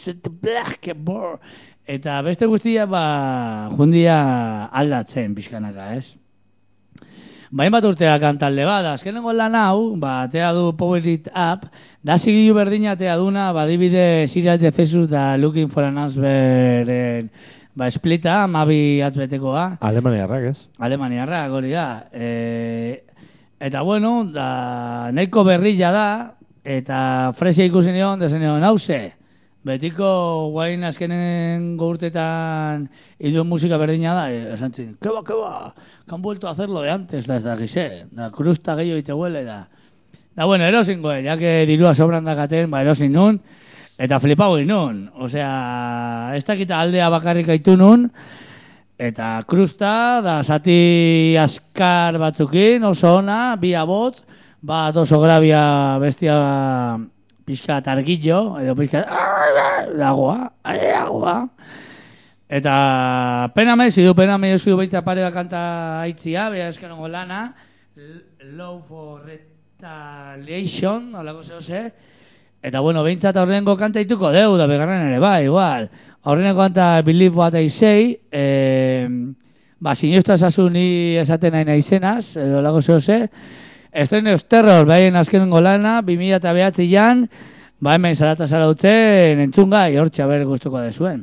eta beste guztia, ba, jundia aldatzen pixkanaka, ez? Bain bat urtea kantalde bat, azkenengo lan hau, ba, atea du Power It Up, da zigilu berdina atea duna, ba, dibide Serial de Jesus da Looking for an Answeren, ba, splita, amabi atzbetekoa. Alemaniarrak, ez? Alemaniarrak, hori da. E, eta, bueno, da, nahiko berrilla da, eta fresia ikusi nion, dezen nion, hauze, betiko guain azkenen gurtetan iduen musika berdina da, esan zin, keba, keba, que han vuelto a hacerlo de antes, da ez da gise, da krusta gehiago ite huele, da. Da, bueno, erosin goe, ya que dirua sobran dakaten, ba, erosin nun, eta flipau nun. Osea, ez dakita aldea bakarrik aitu nun, eta krusta, da, zati askar batzukin, oso ona, bi abot, bat oso grabia bestia pixka targillo, edo pixka dagoa, dagoa. Eta pena mez, idu pena mez, idu behitza pare da kanta aitzia, beha eskenongo lana, Love for Retaliation, holako zehose. Eta bueno, behintzat aurrenengo kanta ituko deu, da begarren ere, ba, igual. Aurrenengo kanta Believe What I Say, eh, ba, sinustu esazu ni esaten nahi nahi zenaz, edo holako zehose. Estreneus Terror, behaien azkenengo lana, bi mila bederatzian, ba hemen zarata zarautzen entzungai, hortxe haber gustuko dezuen.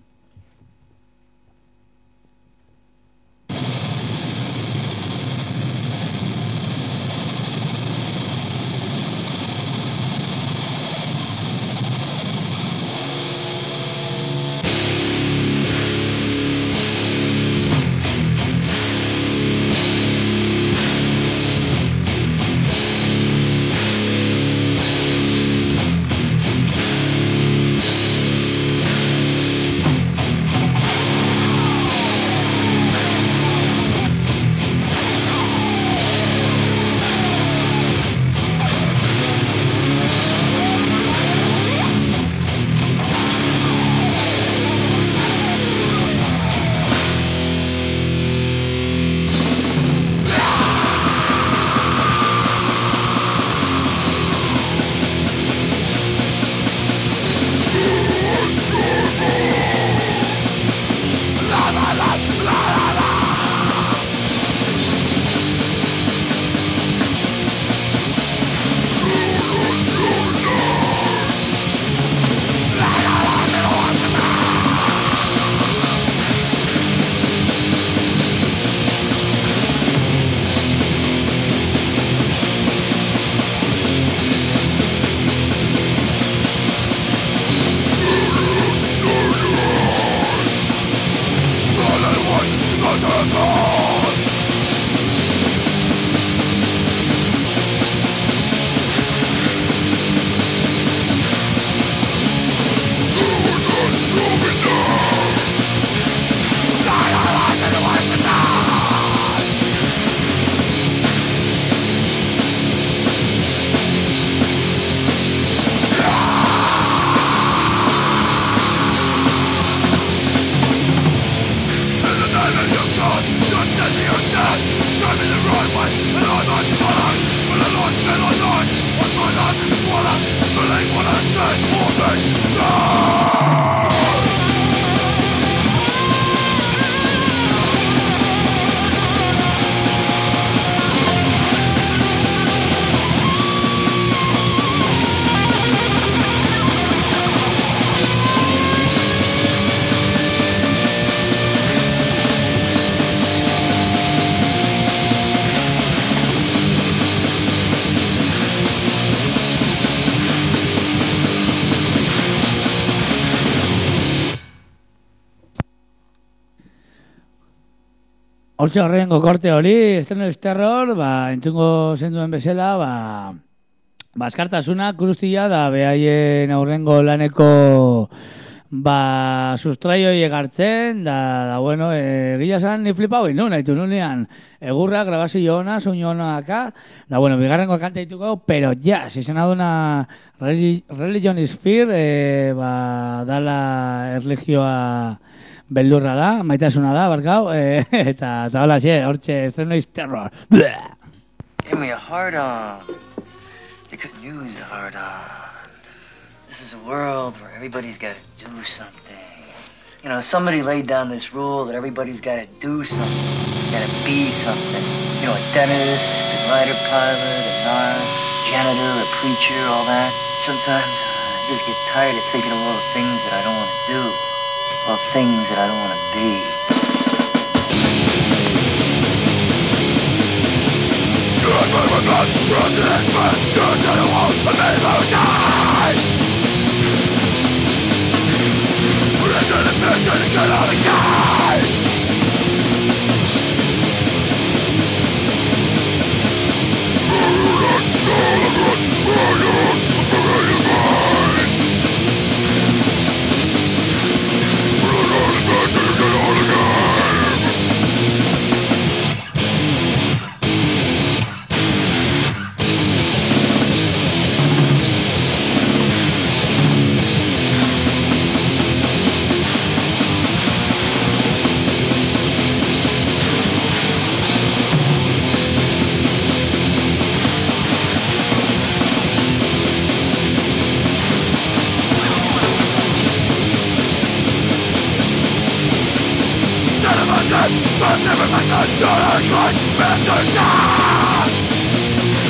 Hortxe horrengo korte hori, Estreneus Terror, ba, entzungo zenduen bezala, ba, baskartasuna, krustia da behaien aurrengo laneko ba, sustraio egartzen, da, da bueno, e, gila zan, ni flipau, no, nahitu nunean, egurra, grabazio ona, soño ona aka, da, bueno, bigarrengo kanta dituko, pero ja, si zen aduna Religion is Fear, e, ba, dala erligioa beldurra da, maitasuna da, barkau, e, eta, eta hola, xe, hortxe, Estreneus Terror. Bleh. Give me a hard-on. They couldn't use a hard-on. This is a world where everybody's got to do something. You know, somebody laid down this rule that everybody's got to do something. Got to be something. You know, a dentist, a glider pilot, a narc, janitor, a preacher, all that. Sometimes I just get tired of thinking of all the things that I don't want to do. All the things that I don't want to be. Good for the blood, president, but good to the world, and they will die! Religion and mission, get out of die! Never mention, not a shrine, meant to die!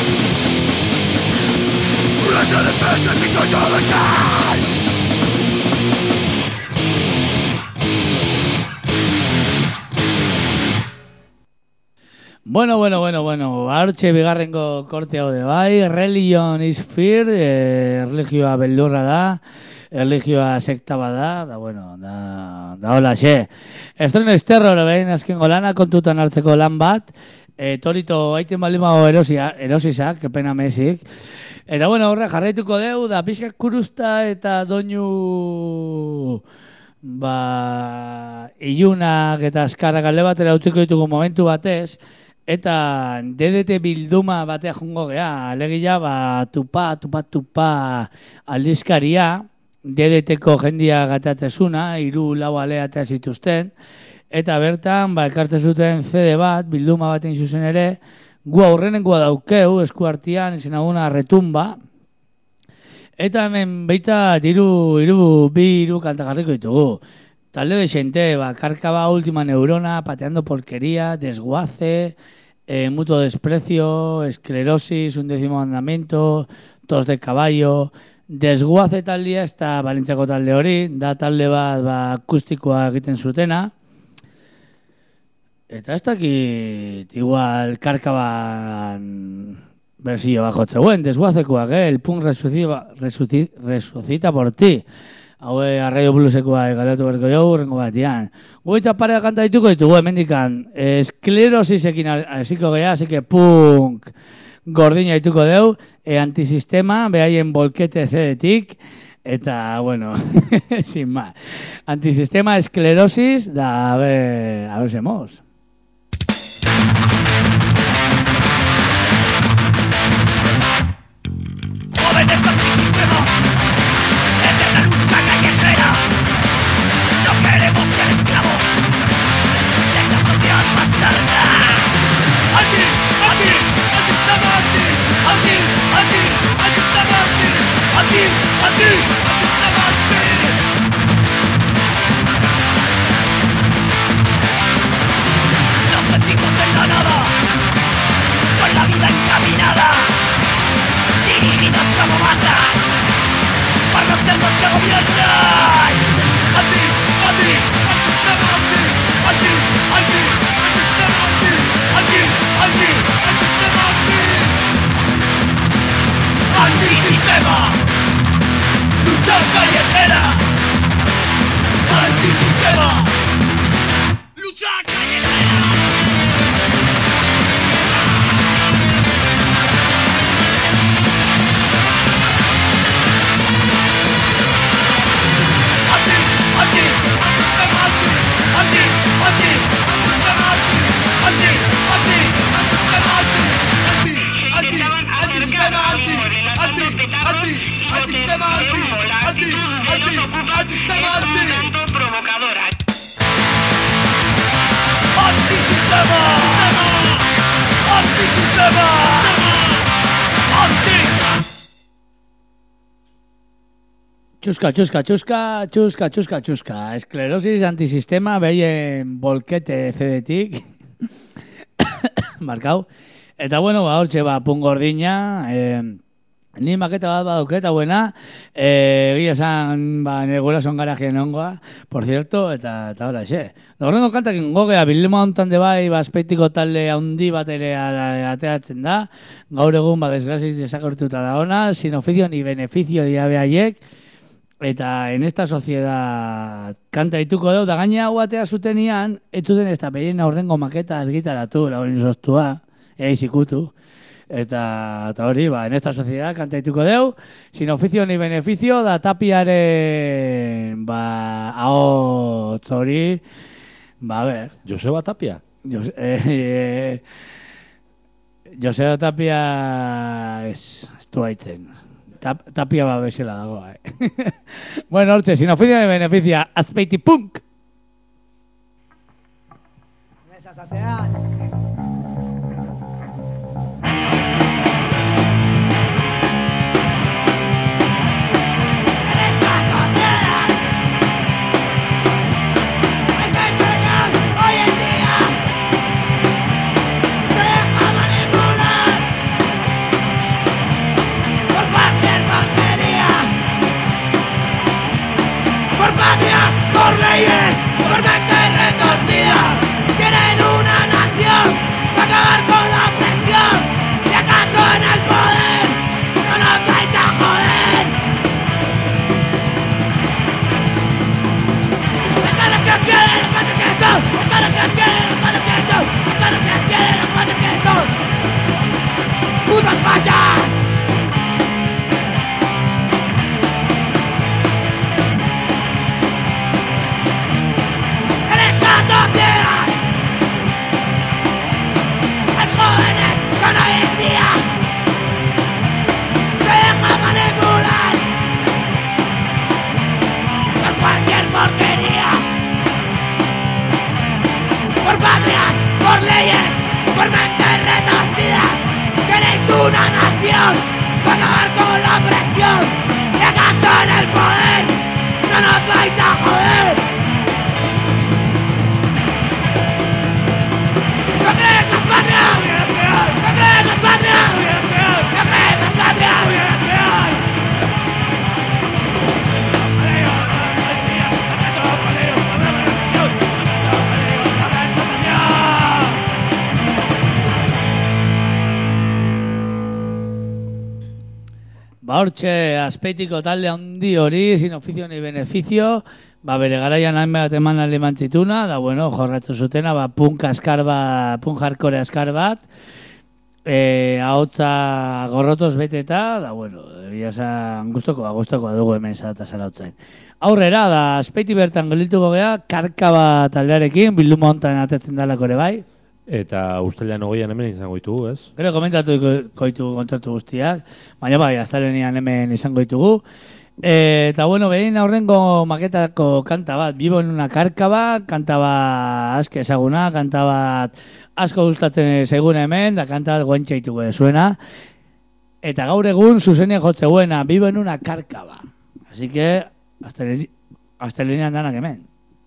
Bueno, bueno, bueno, bueno, hartxe bigarrengo korte hau de bai, religion is fear, eh, religioa beldurra da, religioa sekta bada, da, bueno, da, da hola xe. Estreno izterror, behin azken golana kontutan hartzeko lan bat, eh, torito haitzen balimago erosia, erosizak, kepena mezik. Eta, bueno, horre jarraituko deu, da pixkak kurusta eta doinu ba, ilunak eta askarrak alde batera utziko ditugu momentu batez, eta D D T bilduma batea jungo gea, alegia ba, tupa, tupa, tupa aldizkaria, D D T ko jendia gatatzezuna, hiru lau aleatea zituzten, eta bertan ba, ekartzen zuten C D bat, bilduma baten zuzen ere, gu aurrenengoa daukeu, eskuartian, izan aguna retumba, eta hemen baita iru, iru, bi, iru kantagarriko ditugu. Talde de xente, ba, Karkaba, Última Neurona, Pateando Porquería, Desguace, eh, Mutuo Desprecio, Esclerosis, Un Décimo Mandamiento, Tos de Caballo. Desguace taldea, ez da Balentzako talde hori, da talde bat ba, akustikoa egiten zutena. Eta ez dakit, igual Karkaban berzio bako zegoen, Desguacekoak, eh? El punk resucita, resucita, resucita por ti. Hau arraio blusekoa galatu berko jau, rengo batian. Goitza parea kanta dituko ditugu, hemendikan. Esclerosisekin hasiko gea, así que punk gordina dituko deu. E, antisistema, behaien bolkete zedetik. Eta, bueno, sin más. Antisistema, esclerosis, da, a ver, a ver semos. Jóvenes antisistema. No queremos ser esclavos de esta sociedad bastarda. Anti, anti, antisistema, anti, anti, anti, antisistema, anti, anti, anti, antisistema, anti. Nos sentimos en la nada, con la vida encaminada, dirigidos como masa por los termos que gobiernan. Anti, anti, antisistema, anti, anti, anti, antisistema, anti, anti, anti, antisistema, anti. Antisistema, lucha callejera. Antisistema, lucha callejera. Txuska, txuska, txuska, txuska, txuska, txuska. Esclerosis, antisistema, behien bolkete zedetik. Markau. Eta bueno, ba, hortxe, ba, pungordina, eh, ni maketa bat baduketa buena, eh, egia esan, ba, nire gurason garajien ongoa, por cierto, eta, eta hola, xe. Horrengo kantakin gogea, bilima hontan de bai, ba, espeitiko talde handi bat ere ateatzen da, gaur egun, ba, desgraziz desagertuta da ona, sin oficio ni beneficio diabe haiek, eta en esta sociedad kanta dituko deu, da gaina hau atea zutenian, etzuten ez da behien aurrengo maketa argitaratu, laurin sostua, eiz ikutu, eta, eta hori, ba, en esta sociedad kanta dituko deu, sin oficio ni beneficio, da Tapiaren, ba, hau hori, ba, a ver. Joseba Tapia? Jose, eh, eh, Joseba Tapia ez, ez du haitzen. Tap, tapia ba bezala dago, eh. Bueno, hortxe, sin oficio ni beneficia, azpeiti punk! En esa sociedad. Cualquier Ba, hortxe, Azpeitiko talde handi hori, sin oficio ni beneficio, ba, bere garaian hainbat eman aleman zituna, da, bueno, jorratzu zutena, ba, punk askar bat, punk hardcore askar bat, e, ahotza gorrotoz beteta, da, bueno, egia esan guztokoa, guztokoa dugu hemen zata zarautzen. Aurrera, da, Azpeiti bertan gelituko gea, Karkaba taldearekin, bilduma hontan atetzen dalako ere bai. Eta ustailan hogeian hemen izango ditugu, ez? Gero komentatu koitugu kontratu guztiak, baina bai, azalenian hemen izango ditugu. E, eta bueno, behin aurrengo maketako kanta bat, Vivo en una Karkaba, kanta bat aske ezaguna, kanta bat asko gustatzen zaiguna hemen, da kanta bat goentxe ditugu dezuena. Eta gaur egun zuzenean jotzeguena, Vivo en una Karkaba. Así que, astelenean danak hemen.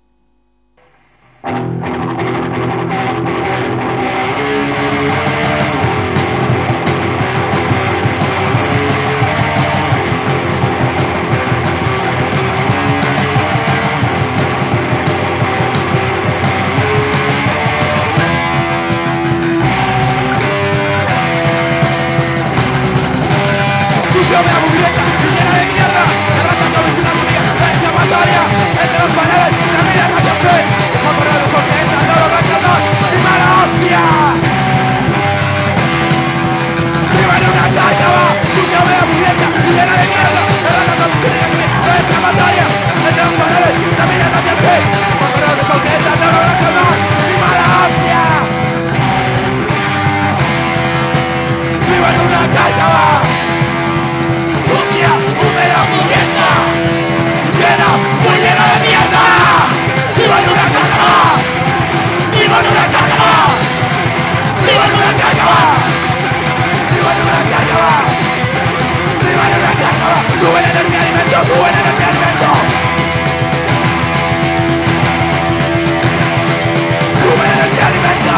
Sucio de hamburguesa y llena de mierda, de ratas sobre una comida, la escapatoria, entre los paneles, la media de café, dejó correr los orquestas, todo lo reclamar, ¡y mala hostia! ¡Viva en una Karkaba! Sucio de hamburguesa y llena de mierda, de ratas sobre una comida, la escapatoria, entre los paneles, la media de café, dejó correr los orquestas, todo lo reclamar, ¡y mala hostia! ¡Viva en una Karkaba! Sucia, húmeda, mugrienta, llena, muy llena de mierda. ¡Viva en una Karkaba! ¡Viva en una Karkaba! ¡Viva en una Karkaba! ¡Viva en una Karkaba! ¡Viva en una Karkaba! ¡Suben en mi alimento! ¡Suben en mi alimento! ¡Suben en mi alimento!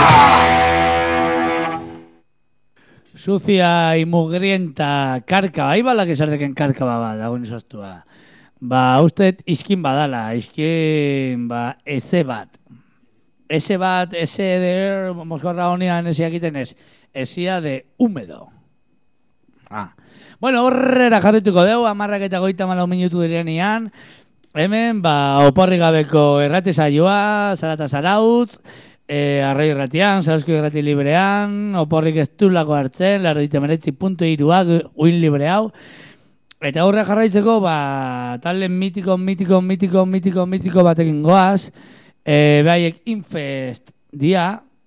Sucia y mugrienta Karkaba, iba la que sardeken Karkaba bat, dagoen izostua. Ba, uste iskin badala, iskin, ba, eze bat. Eze bat, eze de, moskorra honian ezi egiten ez, ezia de húmedo. Ah. Bueno, horrera jarrituko deu, amarrak eta goita malau minutu direnean. Hemen, ba, oporri gabeko errate saioa, zarata zarautz, E, arroi erratian, zarausko errati librean, oporrik ez dulako hartzen, laro dite meretzi punto iruak uin libre hau. Eta horre jarraitzeko, ba, talen mitiko, mitiko, mitiko, mitiko, mitiko batekin goaz, e, behaiek Infest dia,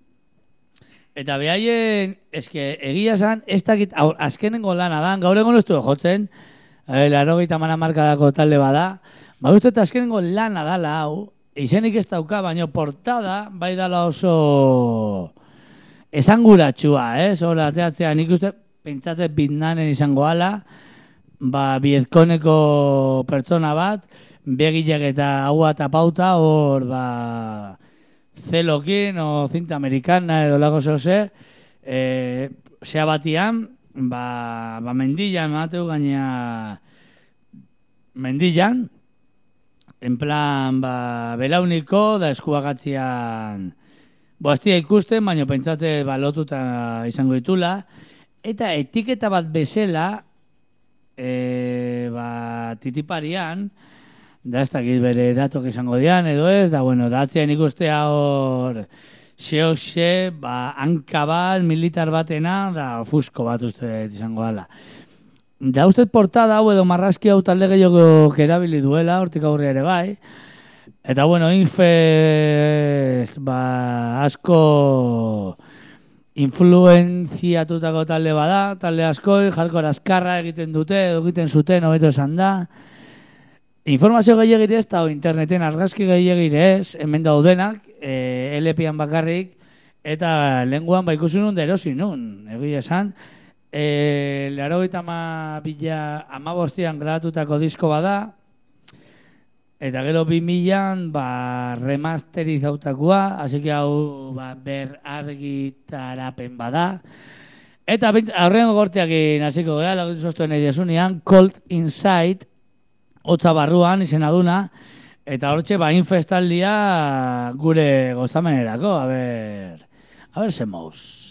eta behaien, eske, egia esan, ez dakit, azkenengo lana da, gaur egon ez du jotzen, e, laro gita mana markadako talde bada, ba, uste eta azkenengo lana dala hau, izenik ez dauka, baina portada bai dala oso esanguratxua, ez? Eh? Hora, ateatzea, nik uste pentsate bitnanen izango ala, ba, biezkoneko pertsona bat, begilek eta agua tapauta, hor, ba, zelokin, o cinta americana, edo lago zehose, e, zea batian, ba, ba mendillan, mateu gaina, mendillan, en plan, ba, belauniko, da eskuagatzian boaztia ikusten, baina pentsate balotuta izango ditula. Eta etiketa bat bezala, e, ba, titiparian, da ez dakit bere datok izango dian, edo ez, da, bueno, da atzean ikustea hor, xe-xe, ba, hankabal, militar batena, da, fusko bat uste izango dela. Da uste portada hau edo marrazki hau talde gehiago erabili duela, hortik aurre ere bai. Eta bueno, Infest, ba, asko influenziatutako talde bada, talde asko, hardcore askarra egiten dute, egiten zuten, hobeto esan da. Informazio gehiagire ez, eta interneten argazki gehiagire ez, hemen daudenak, e, L P-an bakarrik, eta lenguan ba ikusi nun da erosi nun, egia esan. E, Laro eta ama bila amabostian gradatutako disko bada, eta gero bi milan ba, remasterizautakoa, hasi que hau ba, ber argitarapen bada. Eta aurrengo gorteakin hasiko gara, lagun zoztuen nahi desunean, Cold Inside, hotza barruan izena duna, eta hortxe ba, infestaldia gure gozamenerako, a ber, a ber, zemoz.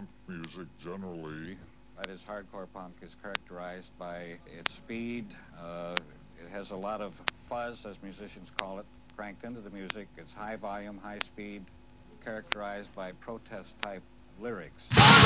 punk music generally. That is, hardcore punk is characterized by its speed. Uh, it has a lot of fuzz, as musicians call it, cranked into the music. It's high volume, high speed, characterized by protest-type lyrics.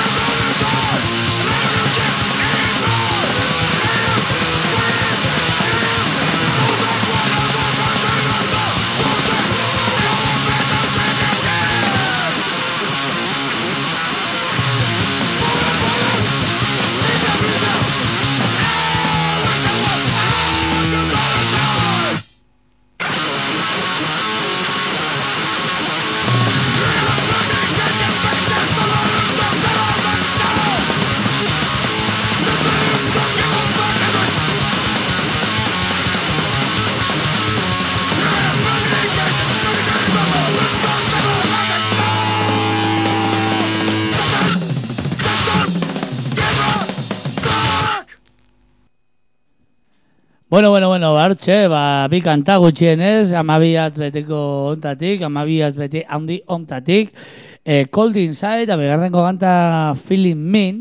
Bueno, bueno, bueno, bartxe, ba, bi kanta gutxienez, amabiaz beteko ontatik, amabiaz bete handi ontatik, eh, Cold Inside, eta begarrenko kanta Feeling Mean,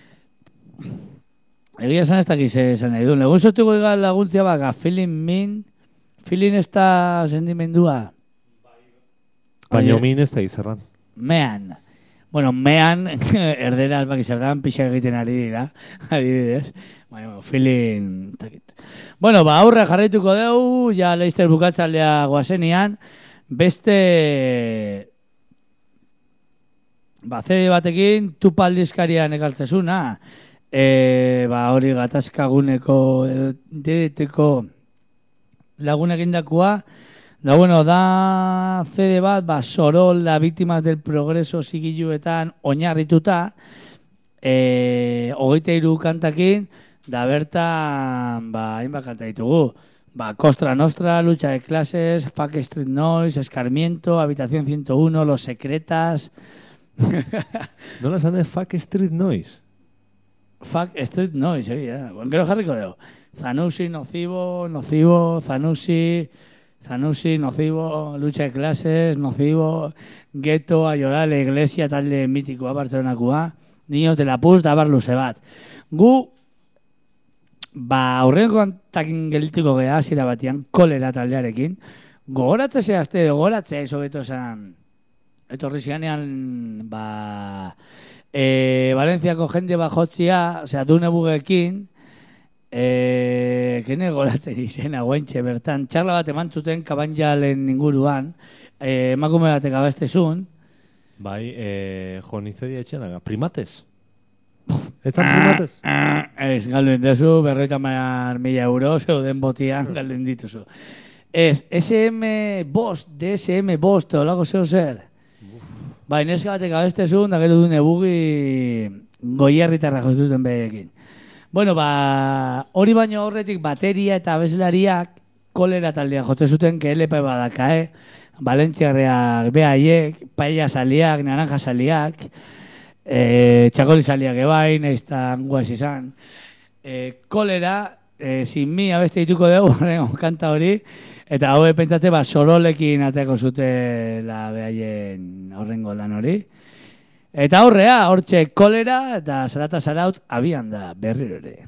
egia esan ez dakiz esan nahi du, legun sortuko egal laguntzia baka, Feeling Mean, Feeling ez da sendimendua? Baina min ez da izerran. Mean. Bueno, mean, erderaz baki zerdan, pixa egiten ari dira, adibidez. Bueno, feeling... Bueno, ba, aurre jarraituko deu, ja Leicester bukatzalea goazenian, beste... Ba, C D batekin, tupaldizkarian egaltzezuna, e, ba, hori gatazkaguneko, dedeteko lagun egindakua, da, bueno, da C D bat, ba, Sorol, la víctimas del progreso zigiluetan oinarrituta, e, hogeita hiru kantakin, da bertan, ba, hainbat kanta ditugu. Ba, Costra Nostra, Lucha de Clases, Fuck Street Noise, Escarmiento, Habitación ciento uno, Los Secretas... ¿No las han de Fuck Street Noise? Fuck Street Noise, egia. Bueno, gero jarriko dugu. Zanussi, Nocivo, Nocivo, Zanussi, Zanussi, Nocivo, Lucha de Clases, Nocivo, Gueto, Ayoral, Iglesia, talde mitikoa, Bartzelonakoa, Niños de la Puz, da bar luze bat. Gu, ba, aurrenko kantakin gelitiko geha, hasiera batian, Kolera taldearekin, gogoratzea zehazte, gogoratzea, izobeto esan, etorri zianean, ba, e, Valentziako jende bajotzia, osea, dune bugekin, e, kene goratzen izena, guaintxe bertan, txarla bat eman zuten kabanjalen inguruan, e, emakume batek abestezun. Bai, e, Jonizedia etxenaga, primates? ¿Etzan primates? Ez, galduen dezu, berroita mila euro, zeuden botian, galduen dituzu. Ez, S M bost, D S M bost, olago zeo zer. Bai, neska batek abestezun, da gero dune bugi goierritarra joztuten behekin. Bueno, ba, hori baino horretik bateria eta abeslariak Kolera taldea jote zuten, que L P badaka, eh? Valentziarreak, behaiek, paella saliak, naranja saliak, eh, txakoli saliak ebain, eiztan guaz izan. Eh, Kolera, eh, sin mi abeste dituko dugu, kanta hori, eta hau pentsate, ba, Sorolekin ateko zute la behaien horrengo lan hori. Eta horrea, hortxe Kolera eta Zarata Zaraut abian da berriro ere.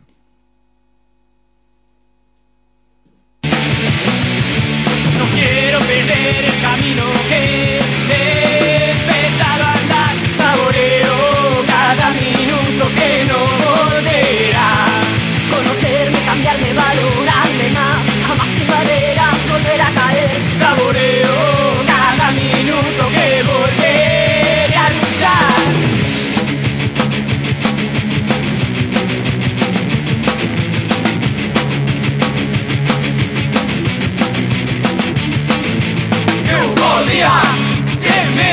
No quiero perder el camino que he empezado a andar. Saboreo cada minuto que no volverá. Conocerme, cambiarme, valorarme más. Jamás sin barreras volver a caer. Saboreo cada minuto que volveré a luchar. Día,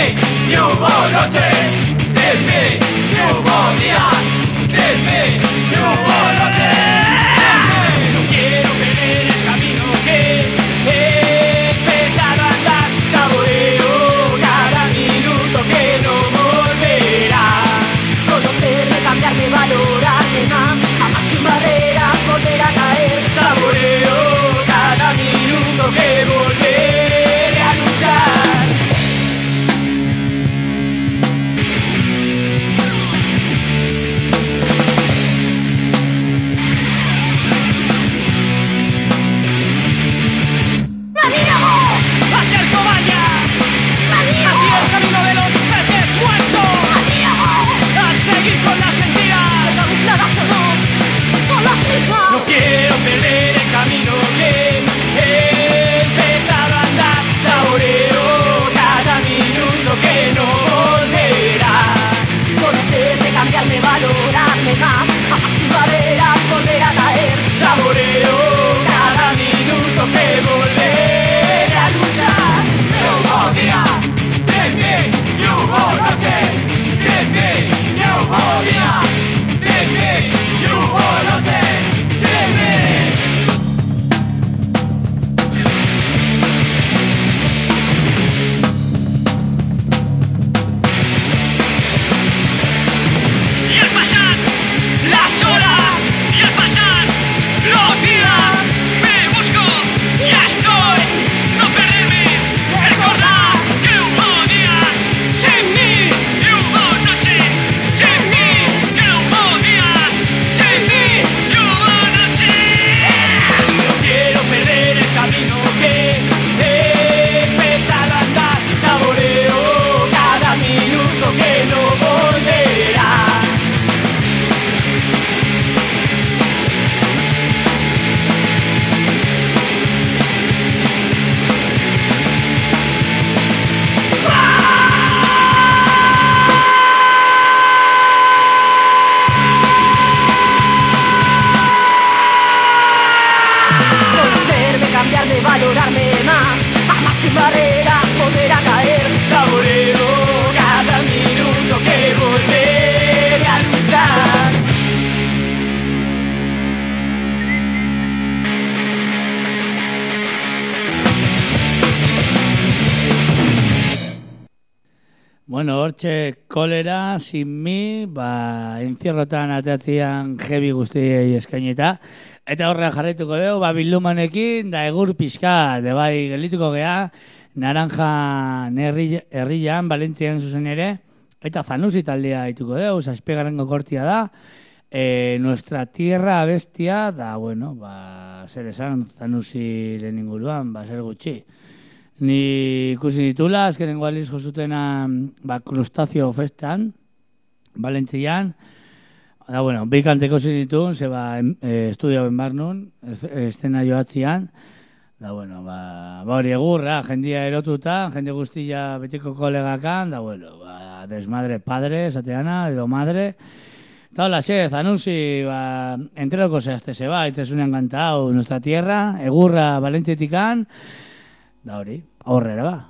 Hortxe kolera, sin mi, ba, encierrotan ateatzean jebi guztiei eskaineta. Eta horrean jarraituko dugu, ba, bilumanekin, da egur pixka, de bai gelituko gea, naranja herrian, Valentzian zuzen ere, eta Zanusi taldea dituko dugu, zazpigarrengo kortia da, e, Nuestra Tierra bestia, da, bueno, ba, zer esan Zanusiren inguruan, ba, zer gutxi. Ni ikusi ditula, azkenengo aliz josutena ba, Krustazio festan, Valentzian, da, bueno, bi kanteko zinitun, ze ba, e, estudio ben barnun, estena joatzian, da, bueno, ba, ba hori egurra, jendia erotuta, jende guztia betiko kolegakan, da, bueno, ba, desmadre padre, esateana, edo madre, eta hola, xe, Zanusi, ba, enteroko zehazte ze ba, itzesunean kantau, Nuestra Tierra, egurra Valentzietikan, da hori, aurrera ba.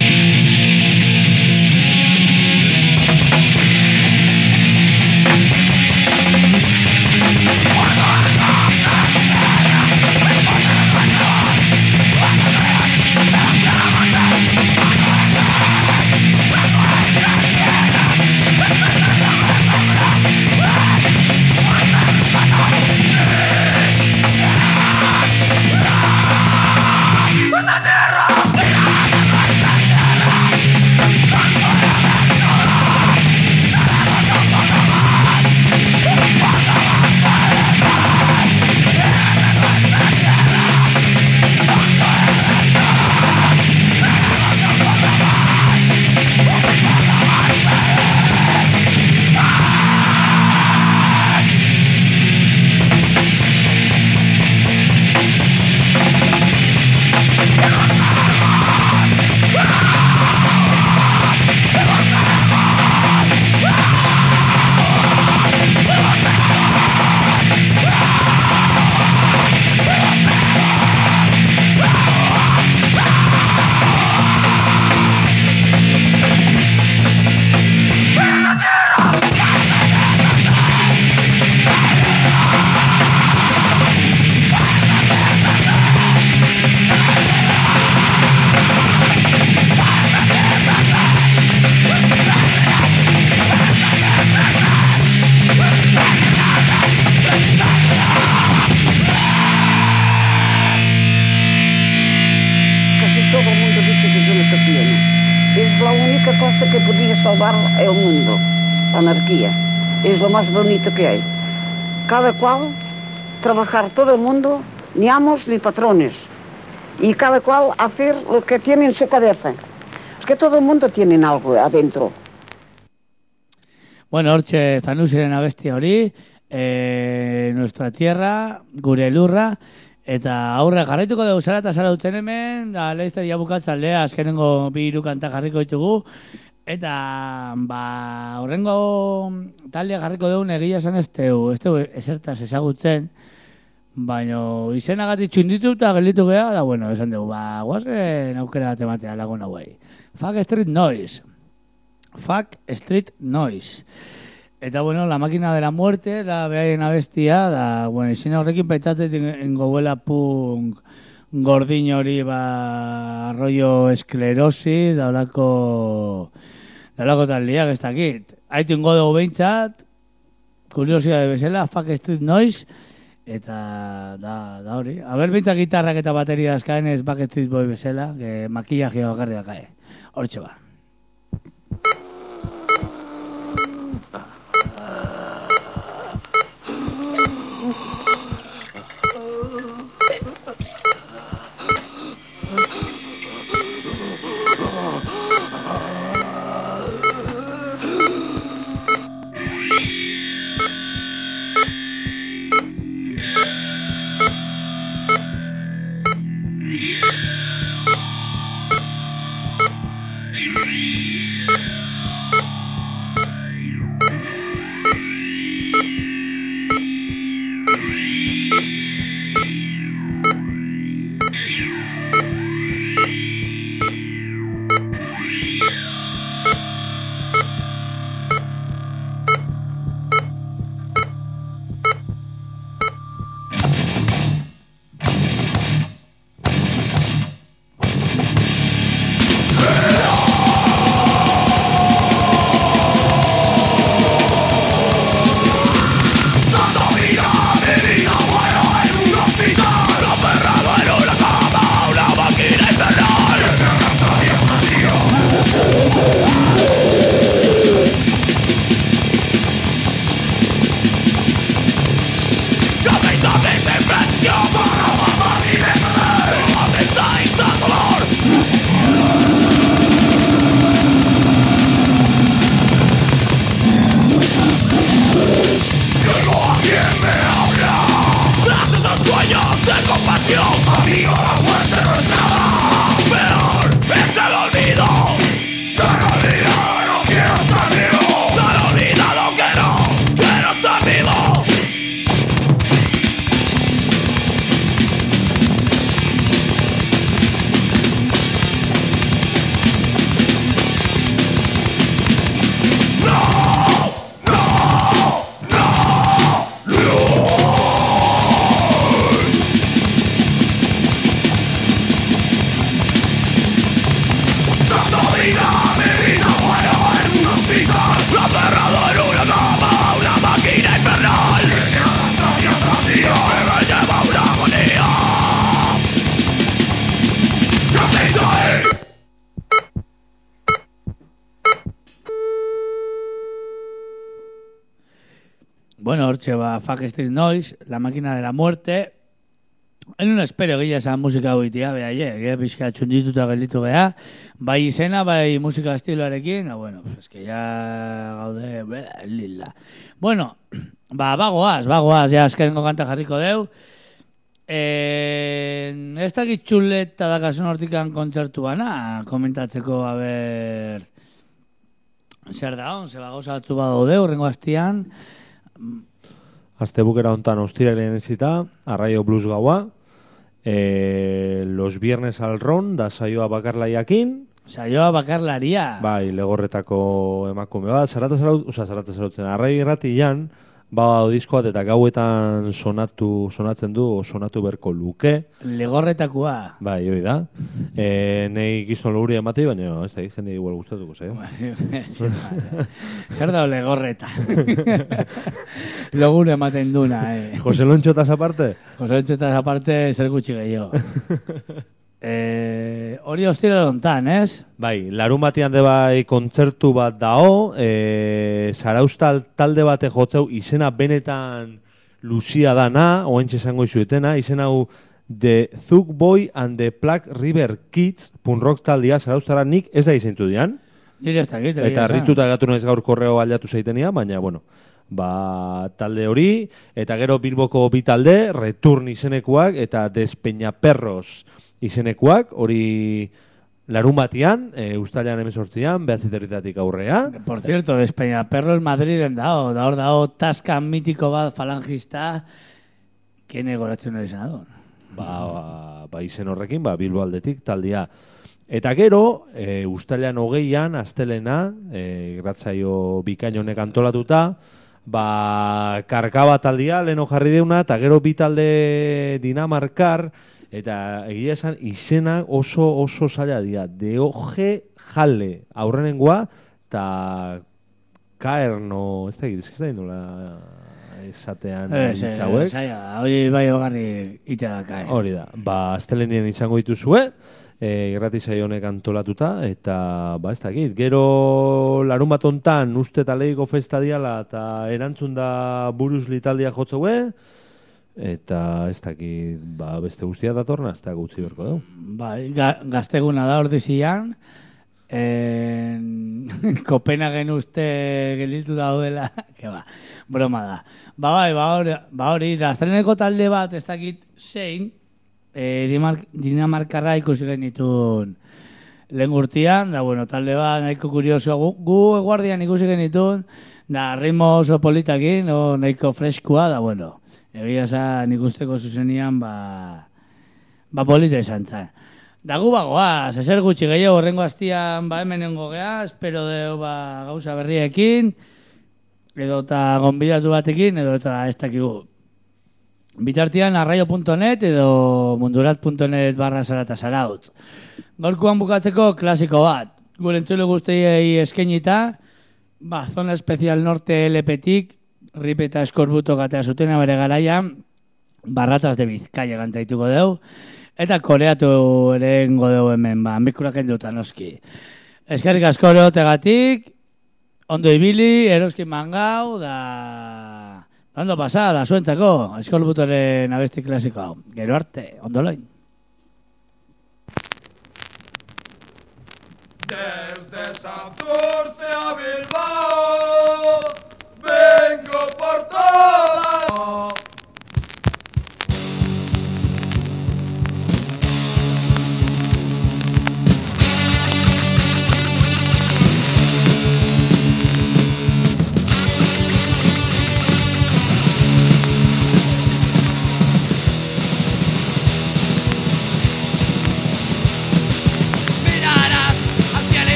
Que podía salvar el mundo, la anarquía. Es lo más bonito que hay. Cada cual, trabajar todo el mundo, ni amos ni patrones. Y cada cual hacer lo que tiene en su cabeza. Es que todo el mundo tiene algo adentro. Bueno, hortxe Zanusiren abesti hori, eh, Nuestra Tierra, gure lurra, eta aurre jarraituko dugu zara eta zara duten hemen, da leizteria bukatzaldea, azkenengo bi hiru kanta jarriko ditugu, eta ba, horrengo taldea jarriko dugu egia esan ez teu, ez teu esertaz ezagutzen, baina izenagatik txunditu eta gelditu geha, da bueno, esan dugu, ba, guazen aukera bat ematea lagun hauei. Fuck Street Noise. Fuck Street Noise. Eta, bueno, La Máquina de la Muerte, da behaien abestia, da, bueno, izin horrekin pentsatzen engobuela punk gordin hori, ba, rollo esklerosis, da horako, da horako taldiak ez dakit. Haitu ingo dugu behintzat, kuriosia de bezala, Fuck Street Noise, eta, da, da hori. A ber, behintzat gitarrak eta bateria azkaen ez Back Street Boy bezala, que makillaje bakarri dakae. Hortxe ba. Yeah. bueno, hortxe, ba, Fuck Street Noise, La Máquina de la Muerte. En un espero gila esan musika goitia, beha, ye, pixka txundituta gelditu geha. Bai izena, bai musika estiloarekin, da, bueno, pues que ya gaude, bleh, lila. Bueno, ba, bagoaz, bagoaz, ja, azkenengo kanta jarriko deu. Eh, ez dakit txuleta dakasun hortikan kontzertu bana, komentatzeko, a ber, zer da hon, zeba gauza batzu badaude, urrengo hastian. Azte bukera hontan ostirek lehen zita, Arraio Blues gaua, e, los viernes al ron, da saioa bakarlaiakin. Saioa bakarlaria. Bai, legorretako emakume bat, zarata zaraut, oza, zarata zarautzen, Arraio irratian, ba, disko bat eta gauetan sonatu, sonatzen du, o sonatu berko luke. Legorretakoa. Bai, hori da. E, nei gizton loguri ematei, baina ez da, jende igual gustatuko, zaio. Zer da legorreta. Logure ematen duna, eh. Jose Lontxotaz aparte? Jose Lontxotaz aparte, zer gutxi gehiago. Eh, hori ostira lontan, ez? Bai, larun batian de bai kontzertu bat dao, e, Zaraustal talde bate jotzeu izena benetan luzia dana, oentxe esango izuetena, izena hau The Zug Boy and the Plague River Kids, punrock taldia, Zaraustara nik ez da izentu dian. Nire ez dakit. Eta rituta gatu noiz gaur korreo aldatu zaitenia, baina, bueno, ba, talde hori, eta gero Bilboko bi talde, Return izenekuak, eta Despeñaperros izenekuak, hori larun batian, e, ustalean emezortzian, behatziterritatik aurrea. Por cierto, Despeñaperros Madriden dao, da hor dao taska mitiko bat falangista, kene goratzen hori zenadun. Ba, ba, ba, izen horrekin, ba, Bilbo aldetik taldia. Eta gero, e, ustalean hogeian, astelena, e, gratzaio bikain honek antolatuta, ba, karkaba taldia, leno jarri deuna, eta gero bi talde Dinamarkar, eta egia esan izena oso oso zaila dira. De Oje Jale aurrenengoa, eta Kaerno, ez da egitez, ez da indula esatean ditzauek. Hori bai hogarri itea da kae. Hori da, ba, astelenien izango dituzue, E, irrati saio honek antolatuta, eta ba ez dakit, gero larun bat hontan uste taleiko festa diala eta erantzun da buruz litaldia jotzeue, eta ez dakit, ba, beste guztia datorna, ez da gutxi berko dugu. Bai, ga, gazteguna da ordizian, en... Kopenhagen uste gelditu daudela, que ba, broma da. Ba bai, ba hori, ba hori, da, astreneko talde bat ez dakit zein, E, Dinamarkarra ikusi genitun lehen urtean, da bueno, talde bat nahiko kuriosoa gu, gu eguardian ikusi genitun, da ritmo oso politakin, no, nahiko freskua, da bueno, egia esan ikusteko zuzenian, ba, ba polita izan zen. Da gu bagoa, zezer gutxi gehiago horrengo hastian, ba hemenengo geha, espero deu ba gauza berriekin, edo eta gonbidatu batekin, edo eta ez dakigu. Bitartian arraio punto net edo mundurat punto net barra zarata zarautz. Gaurkoan bukatzeko klasiko bat. Gure entzule guztiei eskenita, ba, Zona Especial Norte L P-tik, Rip eta Eskorbuto gatea zutena bere garaian, Barratas de Bizkaia kantaituko deu, eta koreatu ere engo deu hemen, ba, mikurak enduta noski. Eskerrik asko erotegatik, ondo ibili, eroski mangau, da... Ondo pasa, da zuentzako, Eskorbutoren abesti klasiko hau. Gero arte, ondo loin.